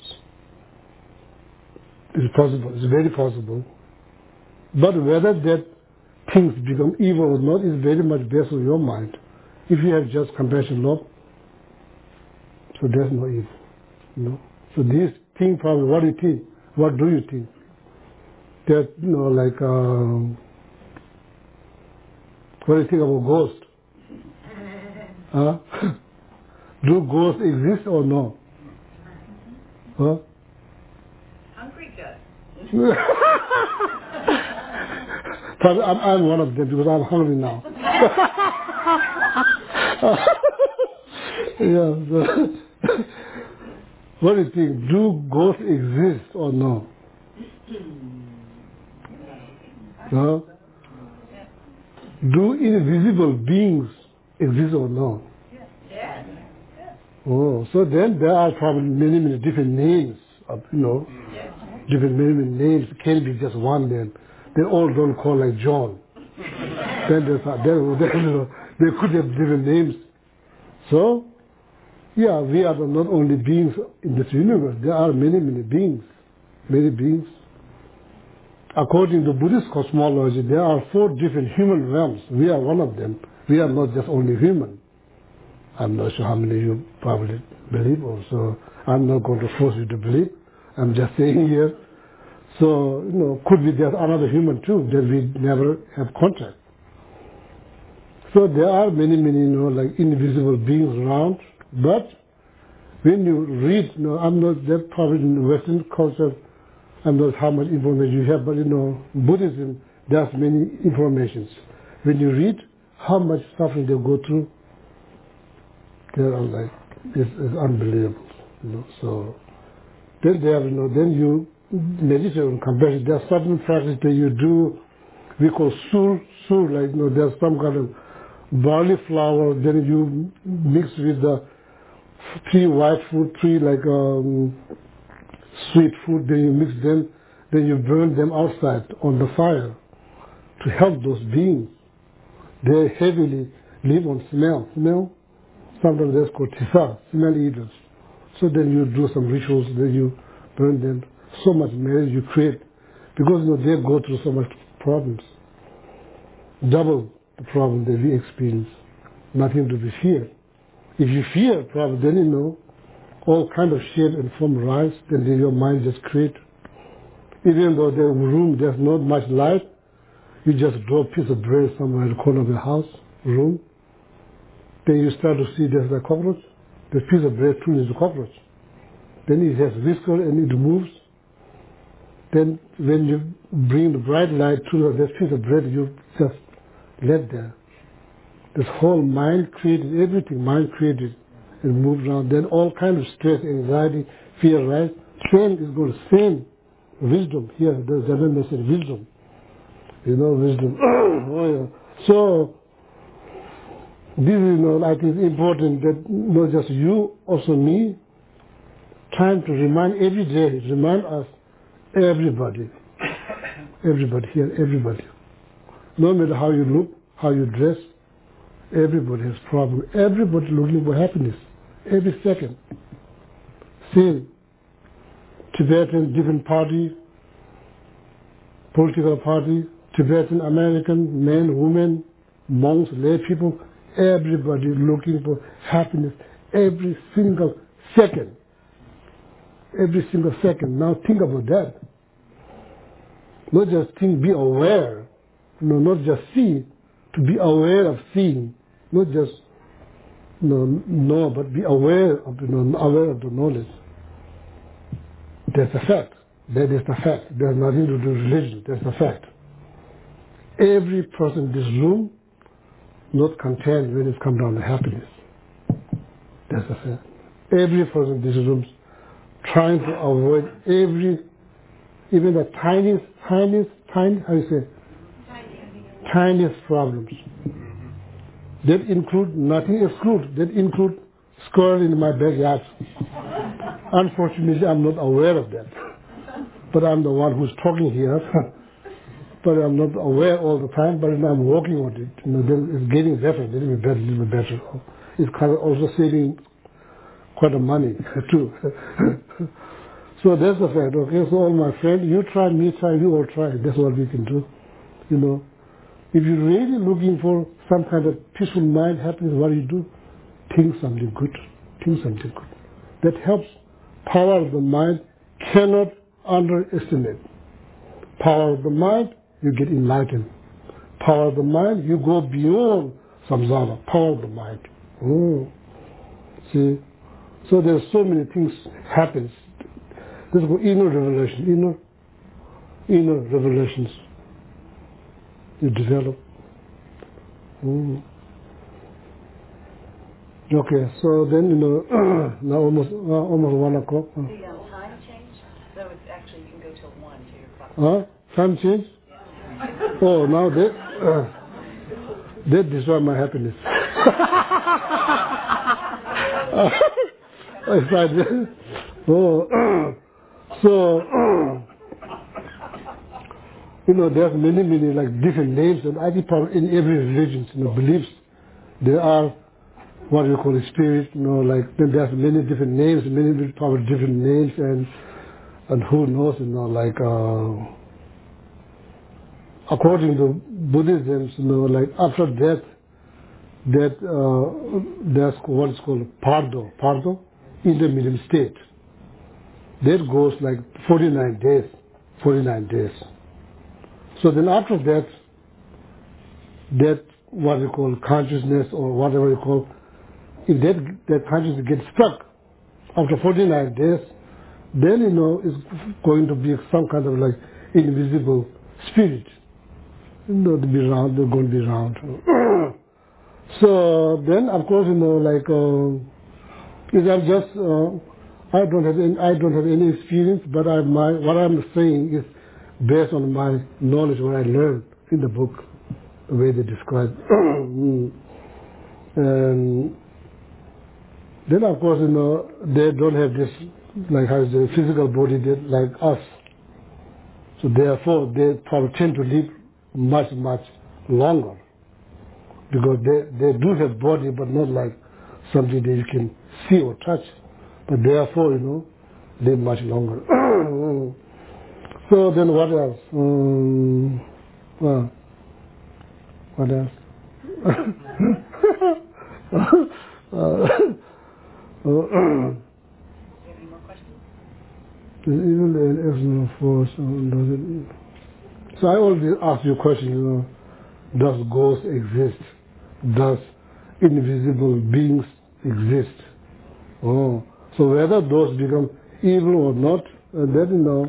[SPEAKER 8] It's possible. It's very possible. But whether that things become evil or not is very much based on your mind. If you have just compassion, love, so there's no evil. You know? So these things probably, what do you think? What do you think? That, you know, like, um, what do you think about ghosts? Huh? Do ghosts exist or no? Huh? But I'm, I'm one of them because I'm hungry now. Yeah. So what do you think? Do ghosts exist or no? No? Do invisible beings exist or no? Yes. Oh, so then there are probably many, many different names of, you know, different many, many names. It can't be just one name. They all don't call like John. Then there's, there, there, you know, they could have different names. So, yeah, we are not only beings in this universe. There are many, many beings. Many beings. According to Buddhist cosmology, there are four different human realms. We are one of them. We are not just only human. I'm not sure how many you probably believe also. I'm not going to force you to believe. I'm just saying here. So, you know, could be there's another human too that we never have contact. So there are many, many, you know, like invisible beings around. But when you read, you know, I'm not that probably in Western culture, I'm not how much information you have, but you know, Buddhism, there's many informations. When you read how much suffering they go through, they are like, it's, it's unbelievable, you know. So then they have, you know, then you meditate on compassion. There are certain practices that you do, we call sur, sur, like, you know, there's some kind of barley flour, then you mix with the three white food, three like um, sweet food, then you mix them, then you burn them outside on the fire to help those beings. They heavily live on smell. Smell? Sometimes that's called tisa, smell eaters. So then you do some rituals, then you burn them. So much merit you create. Because you know, they go through so much problems. Double the problem that we experience. Nothing to be feared. If you fear a problem, then you know all kind of shape and form rise, then your mind just create. Even though the room there's not much light, you just draw a piece of bread somewhere in the corner of the house, room. Then you start to see there's a cockroach. The piece of bread turns into a cockroach. Then it has whisker and it moves. Then when you bring the bright light to that piece of bread, you just let there. This whole mind created everything, mind created and moved around. Then all kinds of stress, anxiety, fear, right? Same is going to same wisdom here. The Zen message, wisdom. You know, wisdom. Oh, yeah. So this is, you know, I think it's important that not just you, also me, trying to remind every day, remind us, everybody, everybody here, everybody. No matter how you look, how you dress, everybody has problems. Everybody looking for happiness, every second. See, Tibetan, different party, political party, Tibetan, American, men, women, monks, lay people, everybody looking for happiness every single second. Every single second. Now think about that. Not just think, be aware. No, not just see, to be aware of seeing. Not just no, know, but be aware of the, know, aware of the knowledge. That's a fact. That is the fact. There's nothing to do with religion. That's a fact. Every person in this room not content when it comes down to happiness. That's a fact. Every person in this room trying to avoid every, even the tiniest, tiniest, tiny, how you say, tiniest, tiniest problems. That include, nothing exclude, that include squirrel in my backyard. Unfortunately, I'm not aware of that. But I'm the one who's talking here. But I'm not aware all the time, but I'm working on it. You know, then it's getting better, a little bit better, a little bit better. It's kind of also saving quite a money too. So that's the fact, okay? So all my friends, you try, me try, you all try. That's what we can do. You know, if you're really looking for some kind of peaceful mind, happiness, what do you do? Think something good. Think something good. That helps. Power of the mind cannot underestimate. Power of the mind, you get enlightened. Power of the mind, you go beyond samsara. Power of the mind. Oh. See? So there's so many things happens. This is inner revelation, inner, inner revelations you develop. Mm. Okay, so then, you know, now almost uh, almost one o'clock. Uh.
[SPEAKER 7] The um, time change? So it's actually, you can go till one, to your clock.
[SPEAKER 8] Huh? Time change? Yeah. Oh, now that, uh, that destroy my happiness. If I did. Oh, so, you know, there's many, many, like, different names, and I think in every religion, you know, beliefs, there are what we call a spirit, you know, like, then there's many different names, many different different names, and and who knows, you know, like, uh, according to Buddhism, you know, like, after death, that, uh, that's what's called pardo, pardo, intermediate state. That goes like forty-nine days, forty-nine days. So then after that, that what we call consciousness or whatever you call, if that, that consciousness gets stuck after forty-nine days, then you know it's going to be some kind of like invisible spirit. You know, to be around, they're going to be around. So then, of course, you know, like, uh, is I'm just, uh, I don't have any, I don't have any experience, but I, my, what I'm saying is based on my knowledge, what I learned in the book, the way they describe. And then, of course, you know, they don't have this, like, has the physical body that, like us. So therefore, they probably tend to live much, much longer. Because they, they do have body, but not like something that you can see or touch. But therefore, you know, live much longer. So then what else? Um, Well, what else? uh, uh,
[SPEAKER 7] Any more questions?
[SPEAKER 8] Even the external force, uh, does it? So I always ask you a question, you know, does ghosts exist? Does invisible beings exist? Oh, so whether those become evil or not, uh, that you know.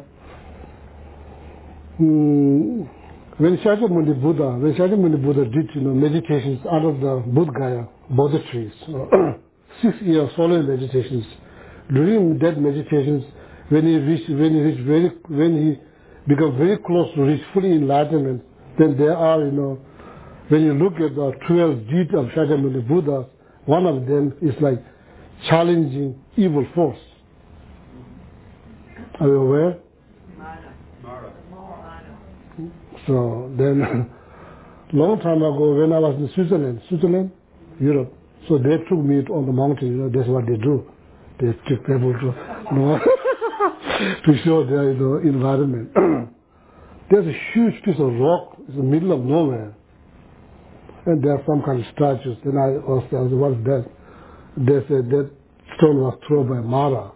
[SPEAKER 8] Mm, when Shakyamuni Buddha, when Shakyamuni Buddha did, you know, meditations out of the Bodh Gaya Bodhi trees, six years following meditations, during that meditations, when he reached, when he reached very, when he become very close to reach fully enlightenment, then there are, you know, when you look at the twelve deeds of Shakyamuni Buddha, one of them is like challenging evil force. Are you aware? So then, long time ago, when I was in Switzerland, Switzerland, Europe, so they took me on the mountain. You know, that's what they do. They took people to, you know, to show their, you know, environment. There's a huge piece of rock in the middle of nowhere, and there are some kind of statues. Then I asked, I said, what's that? They said that stone was thrown by Mara.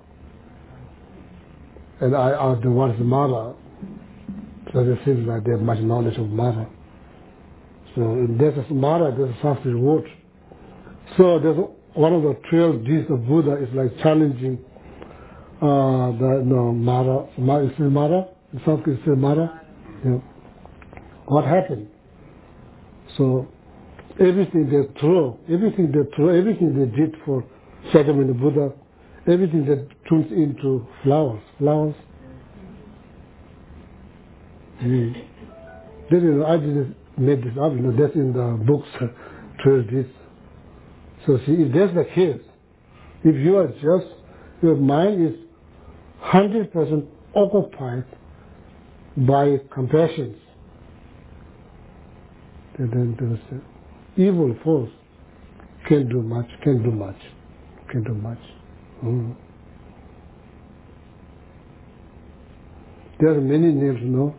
[SPEAKER 8] And I asked them, what is Mara? So they seem like they have much knowledge of Mara. So there's a Mara, there's a Sanskrit word. So there's one of the twelve deeds of Buddha is like challenging uh, the no, Mara. Mara is still Mara? In Sanskrit is still Mara? Yeah. What happened? So everything they throw, everything they throw, everything they did for Shakyamuni Buddha, everything that turns into flowers, flowers. Mm. Then, you know, I didn't make this up, you know, that's in the books, twelve deeds. So see, if that's the case, if you are just, your mind is one hundred percent occupied by compassion, then the evil force can't do much, can't do much, can't do much. Mm. There are many names, you know.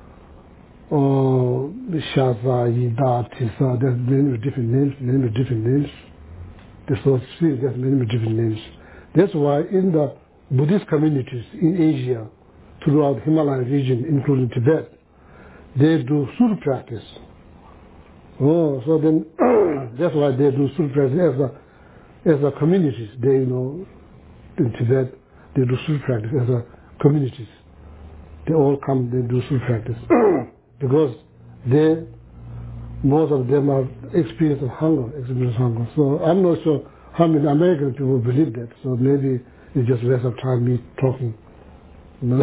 [SPEAKER 8] Oh, Shaza, Yida, Tisa, there's many different names, many different names. The so speak, there's many different names. That's why in the Buddhist communities in Asia, throughout Himalayan region, including Tibet, they do Sura practice. Oh, so then that's why they do Sura practice as a, as a communities. They, you know, in Tibet, they do Sura practice as a communities. They all come, they do Sura practice. Because they, most of them are experience of hunger, experience of hunger. So I'm not sure how many American people believe that. So maybe it's just waste of time me talking. You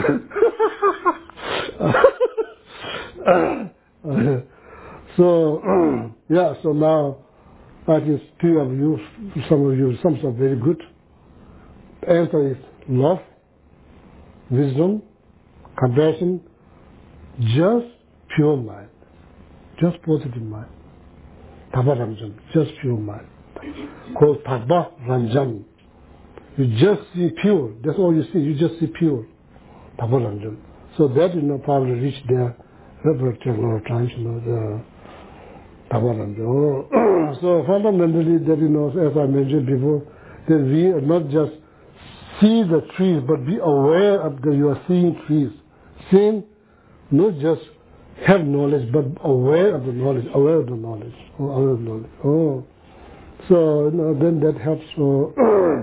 [SPEAKER 8] know? So yeah. So now I can speak of you, some of you, some are very good. The answer is love, wisdom, compassion, just pure mind, just positive mind. Taba Ranjan, just pure mind. Called Taba Ranjan. You just see pure, that's all you see, you just see pure. Taba Ranjan. So that, you know, probably reached there several times, you know, the Taba Ranjan. Oh, so fundamentally, that, you know, as I mentioned before, that we are not just see the trees, but be aware of that you are seeing trees. Seeing, not just have knowledge, but aware of the knowledge, aware of the knowledge, oh, aware of knowledge. Oh, so you know, then that helps. So,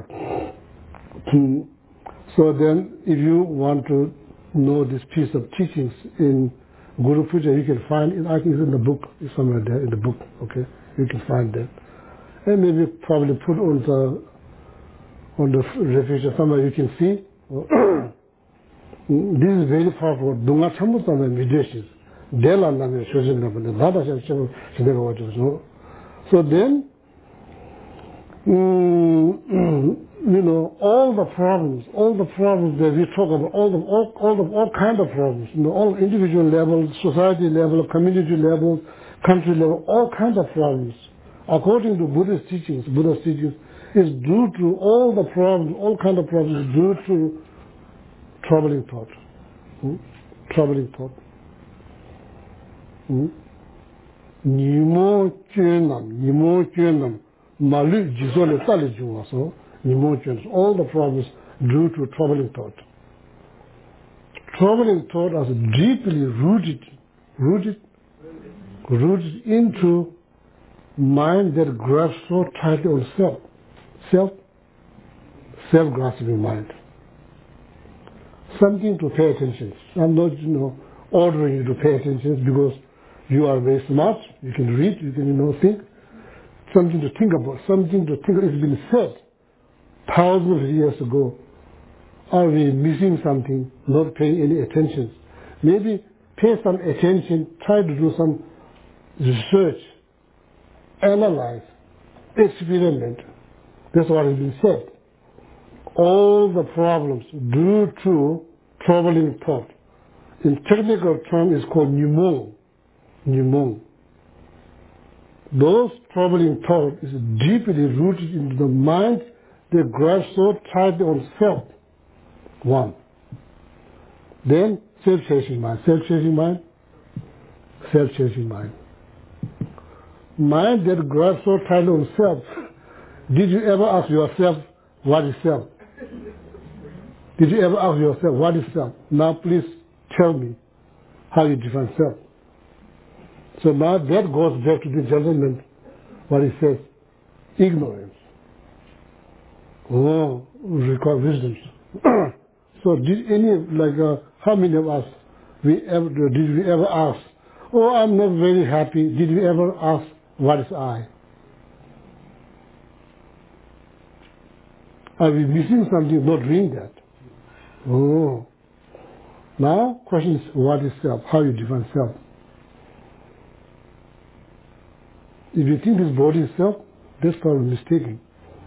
[SPEAKER 8] so then, if you want to know this piece of teachings in Guru Puja, you can find it. I think it's in the book, it's somewhere there in the book. Okay, you can find that, and maybe probably put on the on the refrigerator somewhere you can see. This is very powerful. Dunga chamu tama meditations. Dela name shojin nabane. Nada chamu chinega wajus. So then, mm, you know, all the problems, all the problems that we talk about, all the all, all the all kind of problems, you know, all individual level, society level, community level, country level, all kinds of problems. According to Buddhist teachings, Buddhist teachings is due to all the problems, all kind of problems due to troubling thought. Hmm? Troubling thought. Nimo Chenam, Nimo Chenam, Malu Jizole Tali Juwaso, Nimo Chenam, all the problems due to troubling thought. Troubling thought is deeply rooted, rooted, rooted into mind that grabs so tightly on self, self, self-grasping mind. Something to pay attention. I'm not, you know, ordering you to pay attention because you are very smart, you can read, you can, you know, think. Something to think about, something to think. It's been said thousands of years ago. Are we missing something, not paying any attention? Maybe pay some attention, try to do some research, analyze, experiment. That's what has been said. All the problems due to troubling thought. In technical term, it's called pneumon. Pneumon. Those troubling thoughts is deeply rooted into the mind that grabs so tightly on self. One. Then self-chasing mind. Self-chasing mind. Self-chasing mind. Mind that grabs so tightly on self. Did you ever ask yourself, what is self? Did you ever ask yourself, what is self? Now please tell me how you define self. So now that goes back to the gentleman, what he says, ignorance. Oh, require wisdom. So did any, like, uh, how many of us, we ever, did we ever ask, oh, I'm not very happy. Did we ever ask, what is I? Are we missing something, not doing that? Oh. Now, question is, what is self? How you define self? If you think this body is self, that's probably mistaken.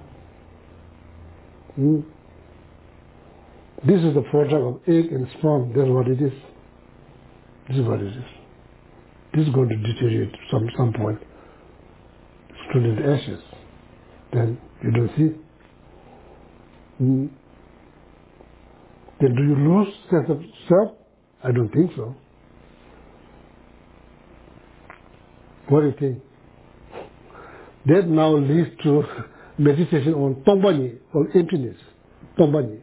[SPEAKER 8] Hmm. This is the product of egg and sperm. That's what it is. This is what it is. This is going to deteriorate some some point. It's turning to ashes. Then you don't see. Hmm. Then do you lose sense of self? I don't think so. What do you think? That now leads to meditation on Tombani, on emptiness. Tombani.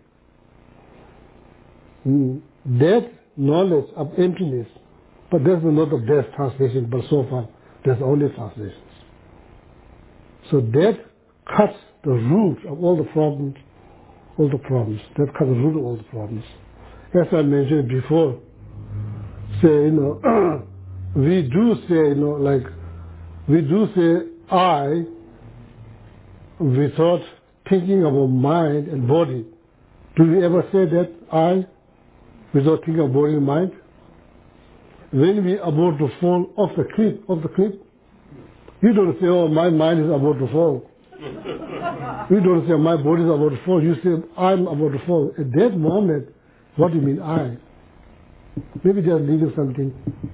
[SPEAKER 8] Mm. That knowledge of emptiness, but that's not the best translation, but so far that's the only translation. So that cuts the root of all the problems, all the problems. That cuts the root of all the problems. As I mentioned before, say, you know, we do say, you know, like, we do say I without thinking about mind and body. Do we ever say that I without thinking of body and mind? When we are about to fall off the cliff, off the cliff, you don't say, oh, my mind is about to fall. You don't say, my body is about to fall. You say, I'm about to fall. At that moment, what do you mean I? Maybe they are leaving something.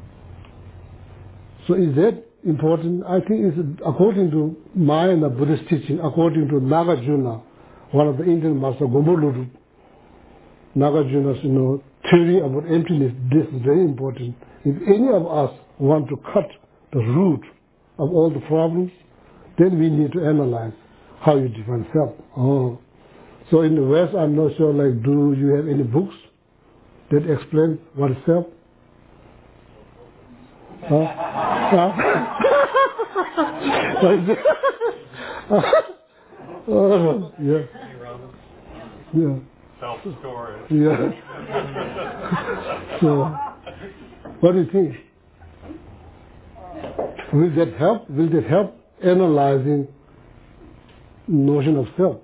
[SPEAKER 8] So is that important? I think it's according to my and the Buddhist teaching, according to Nagarjuna, one of the Indian masters, Gombolodu, Nagarjuna's, you know, theory about emptiness, this is very important. If any of us want to cut the root of all the problems, then we need to analyze how you define self. Oh. So in the West, I'm not sure, like, do you have any books that explain what is self? Huh? Huh? uh, yeah. Yeah.
[SPEAKER 2] Self-storage.
[SPEAKER 8] Yeah. So, what do you think? Will that help? Will that help analyzing notion of self?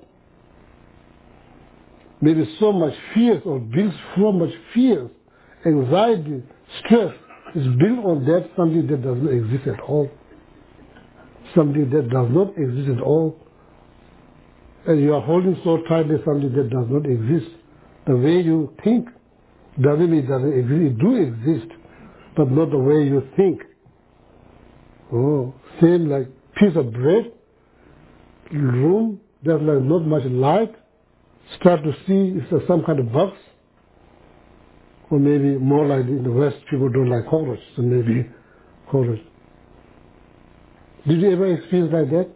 [SPEAKER 8] Maybe so much fear or builds so much fear, anxiety, stress is built on that something that does not exist at all. Something that does not exist at all. And you are holding so tightly something that does not exist. The way you think doesn't mean it doesn't exist. It do exist, but not the way you think. Oh, same like piece of bread, room, there's like not much light. Start to see if there's some kind of bugs. Or maybe more like in the West, people don't like cockroaches, so maybe cockroach. Did you ever experience like that?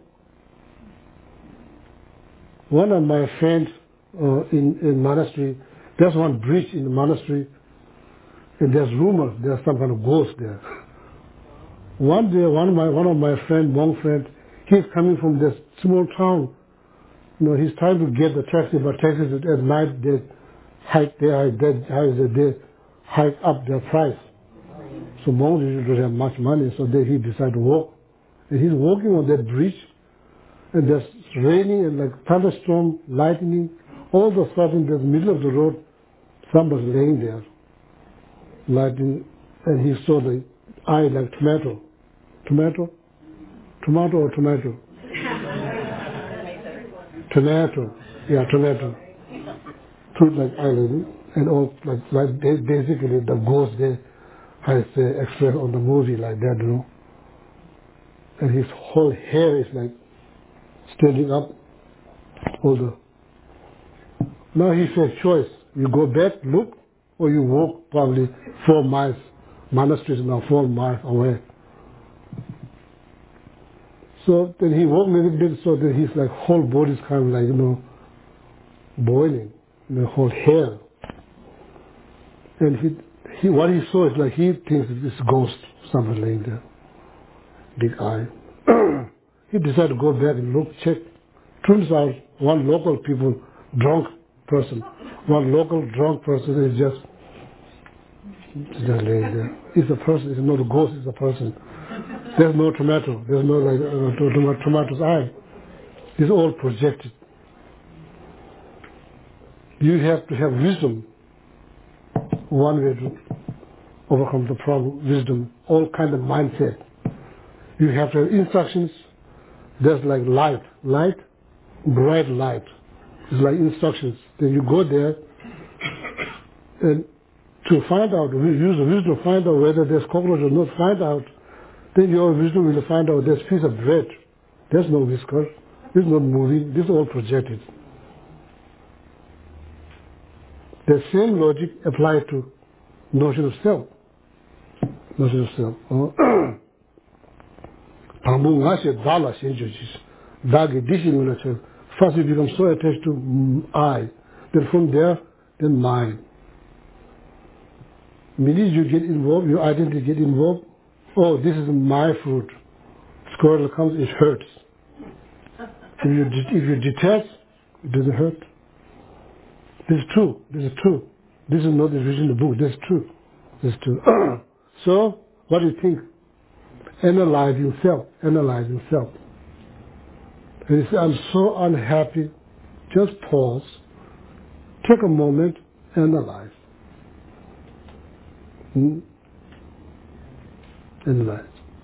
[SPEAKER 8] One of my friends uh, in in monastery, there's one bridge in the monastery, and there's rumors there's some kind of ghost there. One day, one of my one of my friend, monk friend, he's coming from this small town. You know, he's trying to get the taxi, but taxis at night they hike their they, they hike up their price. So monks usually don't have much money, so they, he decided to walk. And he's walking on that bridge, and there's raining and like thunderstorm, lightning. All of a sudden, in the middle of the road, somebody's laying there, lightning, and he saw the eye like tomato. Tomato? Tomato or tomato? Tomato. Yeah, tomato. Fruit like eyelid, and all like, like basically the ghost there has uh, expressed on the movie like that, you know. And his whole hair is like standing up. All the now he says choice. You go back, look, or you walk probably four miles. Monastery is now four miles away. So then he walked a little bit, so that his like whole body is kind of like, you know, boiling, the whole hair. And he, he, what he saw is like he thinks it's a ghost, something laying there, big eye. He decided to go back and look, check. Turns out one local people, drunk person, one local drunk person is just, just laying there. It's a person, it's not a ghost, it's a person. There's no tomato. There's no like uh, tomato's eye. It's all projected. You have to have wisdom. One way to overcome the problem, wisdom, all kind of mindset. You have to have instructions. There's like light, light, bright light. It's like instructions. Then you go there and to find out, use the wisdom to find out whether there's cockroach or not, find out. Then your wisdom will find out there's a piece of bread. There's no whisker. This is not moving. This is all projected. The same logic applied to notion of self. Notion of self. First you become so attached to I. Then from there, then mind. Immediately you get involved, your identity get involved. Oh, this is my fruit. Squirrel comes, it hurts. If you, if you detach, it doesn't hurt. This is true. This is true. This is not the vision of the book. This is true. This is true. So, what do you think? Analyze yourself. Analyze yourself. And you say, I'm so unhappy. Just pause. Take a moment. Analyze. Hmm? Analyze.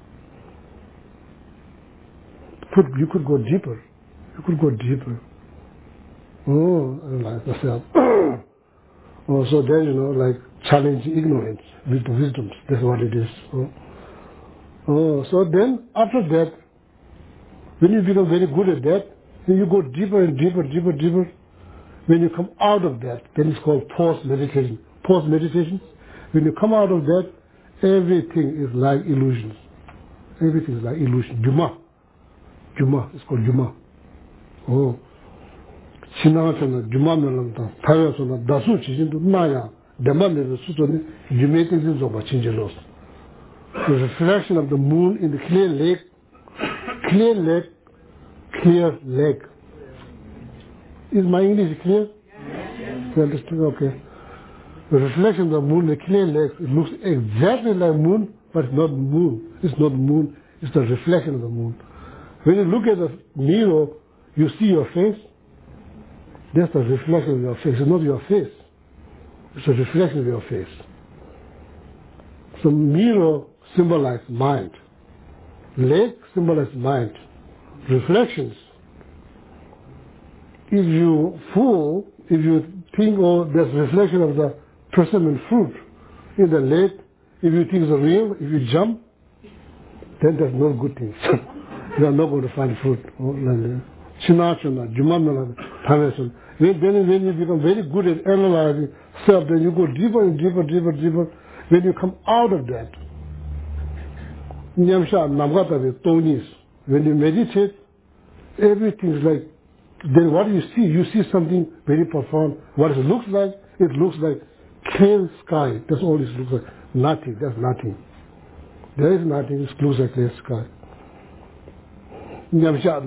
[SPEAKER 8] Could, you could go deeper. You could go deeper. Oh, analyze yourself. Oh, so then, you know, like challenge ignorance with wisdom. That's what it is. Oh. Oh, so then after that, when you become very good at that, then you go deeper and deeper, deeper, deeper. When you come out of that, then it's called post meditation. Post meditation. When you come out of that, everything is like illusions. Everything is like illusion. Juma. Juma. It's called Juma. Oh. Sinācana, Juma melanta, Payasana, Dasu Chindu, Maya, Demande the Sutoni, Jumating Zoba Chingelos. The reflection of the moon in the clear lake, clear lake, clear lake. Is my English clear? Yes. You understand? Okay. The reflection of the moon in the clear lake, it looks exactly like moon, but it's not moon. It's not moon, it's the reflection of the moon. When you look at the mirror, you see your face. That's the reflection of your face. It's not your face. It's a reflection of your face. So mirror symbolizes mind. Lake symbolizes mind. Reflections. If you fool, if you think, oh, there's reflection of the persimmon fruit in the lake, if you think it's real, if you jump, then there's no good things. You are not going to find fruit. Sinācana, Jumamala, Panasan. Then when you become very good at analyzing self, then you go deeper and deeper, deeper, deeper. When you come out of that, When you meditate, everything is like, then what you see, you see something very profound. What it looks like, it looks like clear sky. That's all it looks like. Nothing, that's nothing. There is nothing, it looks like clear sky. Jetot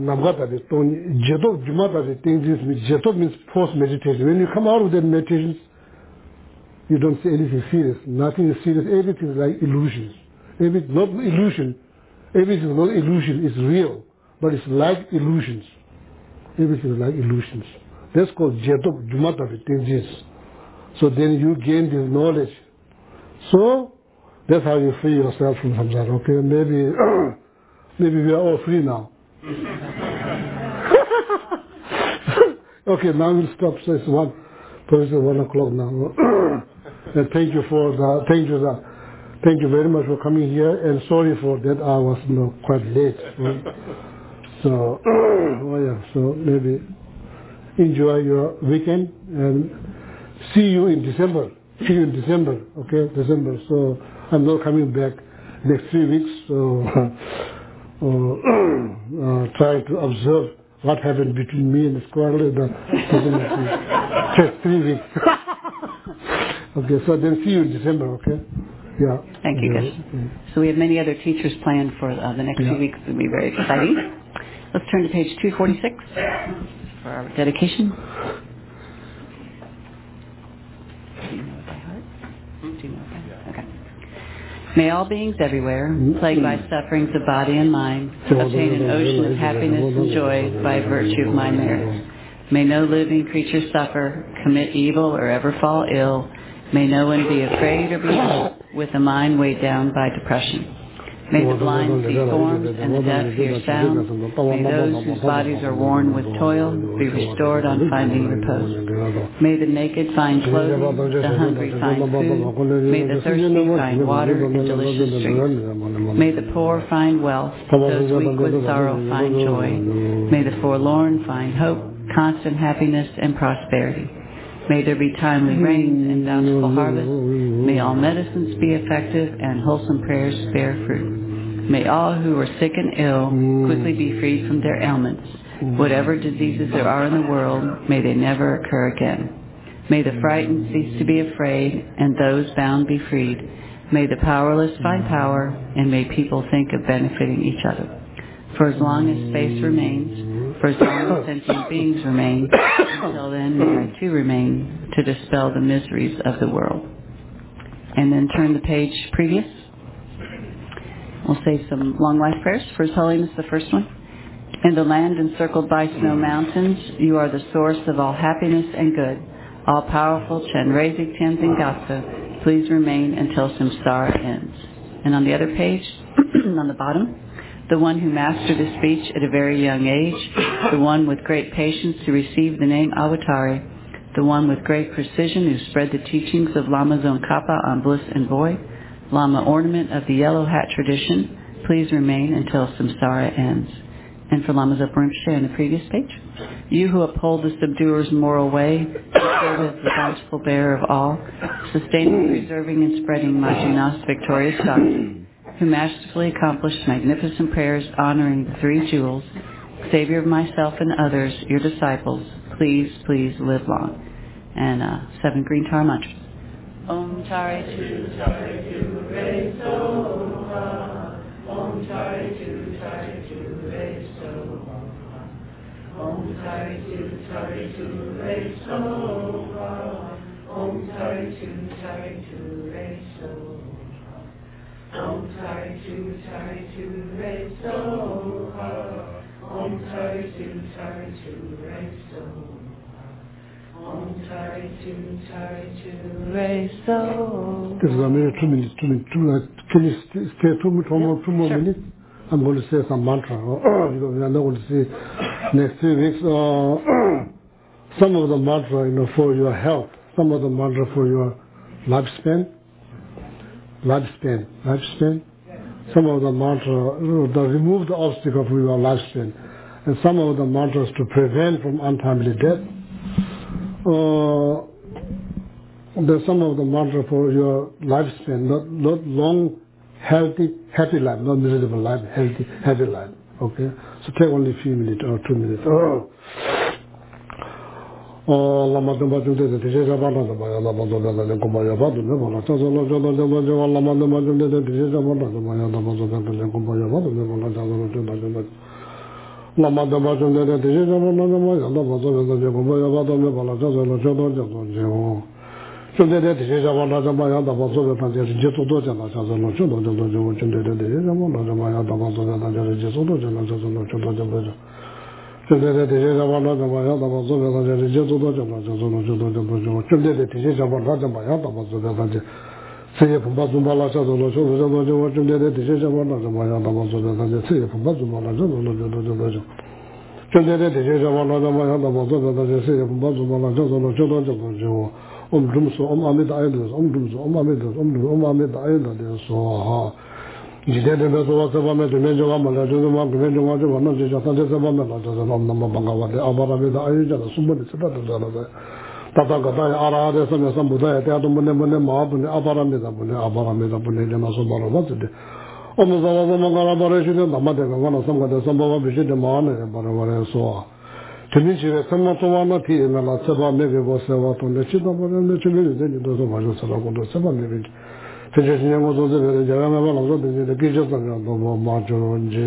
[SPEAKER 8] means post meditation. When you come out of that meditation, you don't see anything serious. Nothing is serious. Everything is like illusions. Everything, not illusion. Everything is not illusion. It's real, but it's like illusions. Everything is like illusions. That's called Jetot Jumata. So then you gain this knowledge. So that's how you free yourself from samsara. Okay, maybe maybe we are all free now. Okay, now we'll stop. So it's one, Professor, one o'clock now. And thank you for the, thank you, the, thank you very much for coming here. And sorry for that, I was you know, quite late. So, oh yeah, so maybe enjoy your weekend and see you in December. See you in December, okay? December. So I'm not coming back next three weeks. So. Uh, uh, try to observe what happened between me and the squirrel in the just three weeks. Okay, so then see you in December, okay? Yeah.
[SPEAKER 1] Thank you, Gus. Okay. So we have many other teachers planned for uh, the next
[SPEAKER 8] yeah.
[SPEAKER 1] few weeks. It'll be very exciting. Let's turn to page two forty-six for our dedication. Do you know it by heart? Do you know it by heart? Okay. May all beings everywhere, plagued by sufferings of body and mind, obtain an ocean of happiness and joy by virtue of my merits. May no living creature suffer, commit evil, or ever fall ill. May no one be afraid or be helped with a mind weighed down by depression. May the blind see forms and the deaf hear sounds. May those whose bodies are worn with toil be restored on finding repose. May the naked find clothing, the hungry find food. May the thirsty find water and delicious drinks. May the poor find wealth, those weak with sorrow find joy. May the forlorn find hope, constant happiness and prosperity. May there be timely rains and bountiful harvest. May all medicines be effective and wholesome prayers bear fruit. May all who are sick and ill quickly be freed from their ailments. Whatever diseases there are in the world, may they never occur again. May the frightened cease to be afraid and those bound be freed. May the powerless find power and may people think of benefiting each other. For as long as space remains, for as long as sentient beings remain, until then may I too remain to dispel the miseries of the world. And then turn the page previous. We'll say some long life prayers. For His Holiness, the first one. In the land encircled by snow mountains, you are the source of all happiness and good. All-powerful Chenrezig Tenzin Gyatso, please remain until samsara ends. And on the other page, on the bottom, the one who mastered the speech at a very young age, the one with great patience who received the name Avatari, the one with great precision who spread the teachings of Lama Tsongkhapa on bliss and void, Lama ornament of the yellow hat tradition, please remain until samsara ends. And for Lama Zopa Rinpoche on the previous page, you who uphold the subduer's moral way, who serve as the bountiful bearer of all, sustaining, preserving, and spreading Majuna's victorious doctrine, who masterfully accomplished magnificent prayers honoring the three jewels, Savior of myself and others, your disciples, please, please live long. And uh, seven green tar mantras. Om Tari Tu Tari Tu Re So Ha. Om Tari Tu Tari Tu Re So Ha. Om Tari Tu Tari Tu Re So Ha. Om Tari Tu Tari Tu Re So Ha. Om Tari Tu Tari Tu Re So Ha. Om Tari Tu Tari Tu Re So Ha. Om Tari Tu Tari Tu Re So.
[SPEAKER 8] This is a minute, two minutes, two minutes, two minutes. Can you st- stay two, two more, two more sure. minutes? I'm going to say some mantra. Because we are not going to see next three weeks. Uh, some of the mantra, you know, for your health. Some of the mantra for your lifespan. Lifespan. Lifespan. Some of the mantra, you know, to remove the obstacle from your lifespan. And some of the mantras to prevent from untimely death. Uh, there's some of the mantra for your lifespan, not, not long healthy, happy life, not miserable life, healthy, happy life. Okay? So take only a few minutes or two minutes. Oh. Oh, lama dama jumde de tije jaba na dama ya dama zo da le ko ba ya ba du ne ba la cha zo lo jo do jo do jo lama dama jumde de tije jaba na dama ya dama zo da le ko ba ya ba du ne ba la cha zo lo jo da jo da lama dama jumde de tije jaba na dama ya dama zo da le ko ba ya ba du ne ba la cha zo lo jo do jo do jo jumde de tije jaba na dama ya dama zo da je je to do ja na cha zo lo jo do jo do jo jumde de tije jaba na dama ya dama zo da je je to do ja na cha zo lo jo do jo do 좀 되게 되게 잡아놔 잡아야 다 봐서 내가 이제 저도 좀 저도 저도 저도 좀 되게 되게 잡아놔 잡아야 다 봐서 내가 이제 세계 분바 좀 발라서도 저도 저도 저도 좀 되게 되게 잡아놔 잡아야 다 봐서 내가 이제 세계 분바 좀 발라서도 저도 저도 좀 되게 되게 잡아놔 잡아야 다 봐서 내가 이제 세계 분바 좀 발라서도 저도 저도 저도 엄rum소 엄아메다 아이들 엄rum소 엄아메다 엄rum소 엄아메다 아이들 돼서 지대는 저와 저밤에 되면 저가 말아 저도 막 그런 좀 아주 완전 저 산에 저밤에 나서 너무 너무 반가워데 아바라베다 아이잖아 숨벌이 쓰다잖아 다다가다 아라데서 몇 삼보다 대도 문에 문에 마분에 아바라메다 문에 아바라메다 문에 나서 말아 봤는데 어느 자와서 뭔가 버려주는 남아대가 거나 삼가데 삼보가 비시데 마네 버려버려서 드니지에 삼모토와나 티에나 저밤에 베고서 돈데 치도 버는데 치를 되니도 좀 맞았어라고도 저밤에 제가 그냥 뭐도 제가 매번 와서 이제 기저선도 뭐 맞죠인지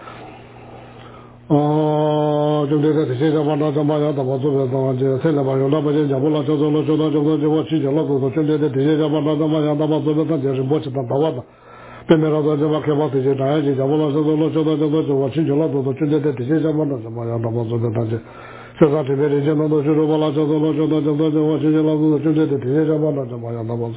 [SPEAKER 8] 어 저기가 제가 만나서 말하다 봐서 이제 생각 봐요. 나머지 잡으러 저절로 저도 저도 저거 지절로도 저한테 제가 만나서 말하다 봐서 이제 뭐 쳤다 봐봐. 배매라도 제가 개발 이제 나야지 잡으러 저절로 저도 저도 저거 지절로도 저한테 제가 만나서 말하다 봐서 이제 제가 되게 이제 너도 저로 봐라 저절로 저도 저도 저거 지절로도 저한테 제가 만나서 말하다 봐서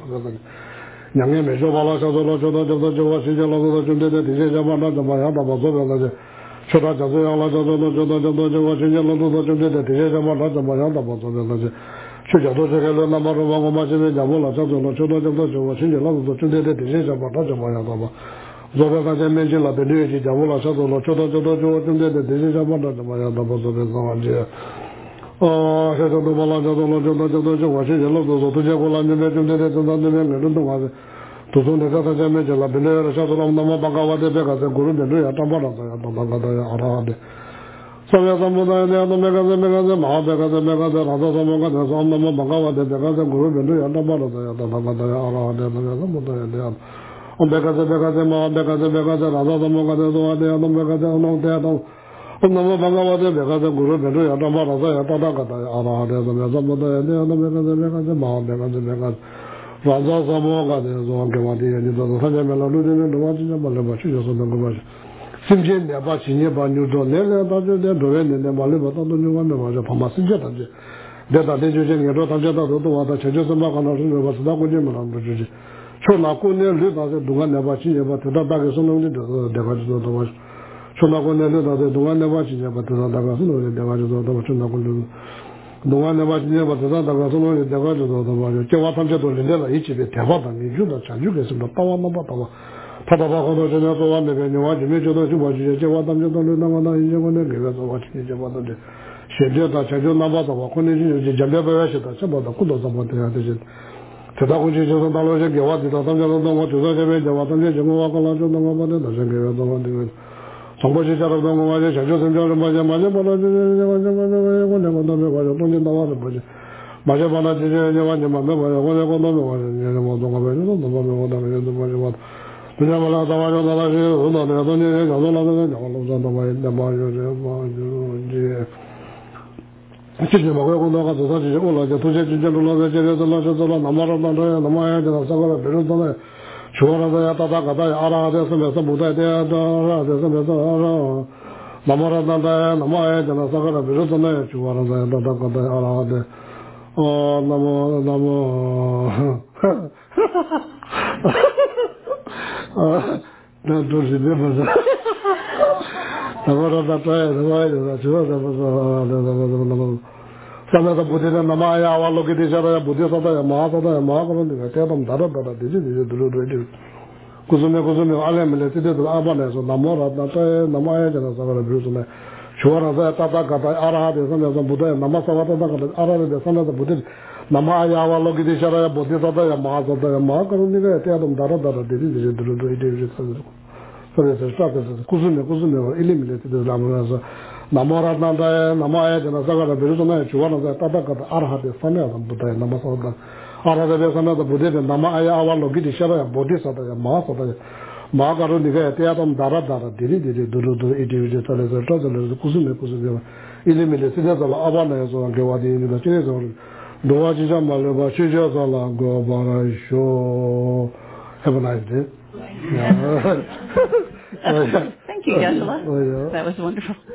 [SPEAKER 8] 양에 매저 발라 저도 저도 저도 저거 시절로도 좀 되게 되게 잡아나 좀 봐야 다 봐서 그러지 저다 저도 양라 저도 저도 저도 저거 시절로도 좀 되게 되게 잡아나 좀 봐야 다 봐서 그러지 저도 저래로 나마로 하고 마시면 잡으라 저도 저도 저도 저거 시절로도 좀 되게 되게 잡아나 좀 봐야 다 봐 저가 가서 맨질라 베르지 잡으라 저도 저도 저도 저거 좀 되게 되게 잡아나 좀 봐야 다 봐서 그러지 어, 저도 몰라 저도 저도 저도 저 와서 저도 또 저거 라면 좀 되게 좀 되면 그런 동 와서 도서 내가 가자면 저 라면을 저도 너무 반가워데 배가서 그러면 야 담바라서 담바가다 알아데 서야서 뭐다 내가 내가 내가 마배가서 내가 나도 뭔가 저 너무 반가워데 배가서 그러면 야 담바라서 담바가다 알아데 내가 뭐다 내가 어 배가서 배가서 뭐 배가서 배가서 나도 뭔가 저 와데 너무 배가서 너무 대도 너무 반가워서 배가서 그러면 야 담바라서 야 담바가다 알아데 내가 뭐다 내가 배가서 배가서 마 배가서 배가서 와서 뭐가 돼서 개와디에 저도 사자면로 루드는 도와주는 말로 맞추셔서 너무 맞아. 심지어 내가 진짜 반유도 내가 다들 도에는데 말로 받아도 누가 맞아. 밤아 심지어든지 내가 대주제 내가 다저도 와다 저저서 막 하나를 봐서 나고 좀 안 보지. 초나고네 르다서 누가 내가 진짜 받다 다가 손을 내가 저도 도와. 초나고네 르다서 누가 내가 진짜 받다 다가 손을 내가 저도 도와 초나고 동안에 맞는 거 받아서 다가 손을 내가 저도 도와. 제가 탐제도 내가 이 집에 대화다 미주다 자주게서 빠와만 봐봐. 파다바고도 전에서 왔는데 내가 좀 저도 좀 봐주지. 제가 탐제도 나가나 이제 거는 내가 저 같이 이제 받는데 셰제다 자주 나봐서 거는 이제 잡혀봐야겠다. 저보다 구도 좀 해야 되지. 저다고 이제 저도 달로제 개와디다 탐제도 너무 저도 제가 제가 탐제 좀 와가라 좀 너무 받는다. 저게 너무 정보시 자료도 뭐지 자주 선정을 맞아 맞아 맞아 맞아 맞아 맞아 맞아 맞아 돈이 나와서 뭐지 맞아 맞아 이제 완전 맞아 맞아 맞아 맞아 맞아 이제 뭐 동가 배는 너 맞아 맞아 맞아 맞아 맞아 그냥 말아 다 맞아 다 맞아 너 내가 돈이 가서 나가서 나가서 다 맞아 맞아 맞아 이제 진짜 먹고 나가서 사실 올라가 도저히 진짜 올라가 저래서 나서서 남아라 나야 남아야 되나 사과를 배려도 주어라다 다다가다 알아야서면서 못해야 알아야서면서 알아 남아라다 남아야 되나 사과를 배려도네 주어라다 다다가다 알아야 어 너무 너무 나 도저히 배워서 남아라다 남아야 주어라다 너무 사면서 부대는 남아야 와로게 되잖아요. 부대서다 마하서다 마하거든요. 대담 다르다라 되지 이제 들어도 구스메 구스메 알레멜레 때도 아바네서 남어라다 남아야 되나 사가를 비로소네 좋아라서 따다가다 알아야 돼서 부대 남아서다 알아야 돼서 부대 Nama Ayawa Logiti Sharaya Bodhisattva Mahasataya Mahakaruniga Teadam Dara Dara Diri Diri Diri Diri Diri. So this is Kusume Kusume eliminated the Lamarasa. Namora Nanda, Namaya, and Azaga, Berizona, Chuana, Tataka, Arhat, Fana, Buddha, Namasada, Arada Vesana, the Buddha, Namaya, Logiti Sharaya Bodhisattva Mahasataya. Mahakaruniga Teadam Dara Dara Diri Diri Duru Diri Diri Diri Kusume Kusume eliminated the Avana, so Gawadi, the Chines. Doaji Malaba, Chijazala, go Bara show. Have a nice day.
[SPEAKER 1] Thank you, Geshe-la. That was wonderful.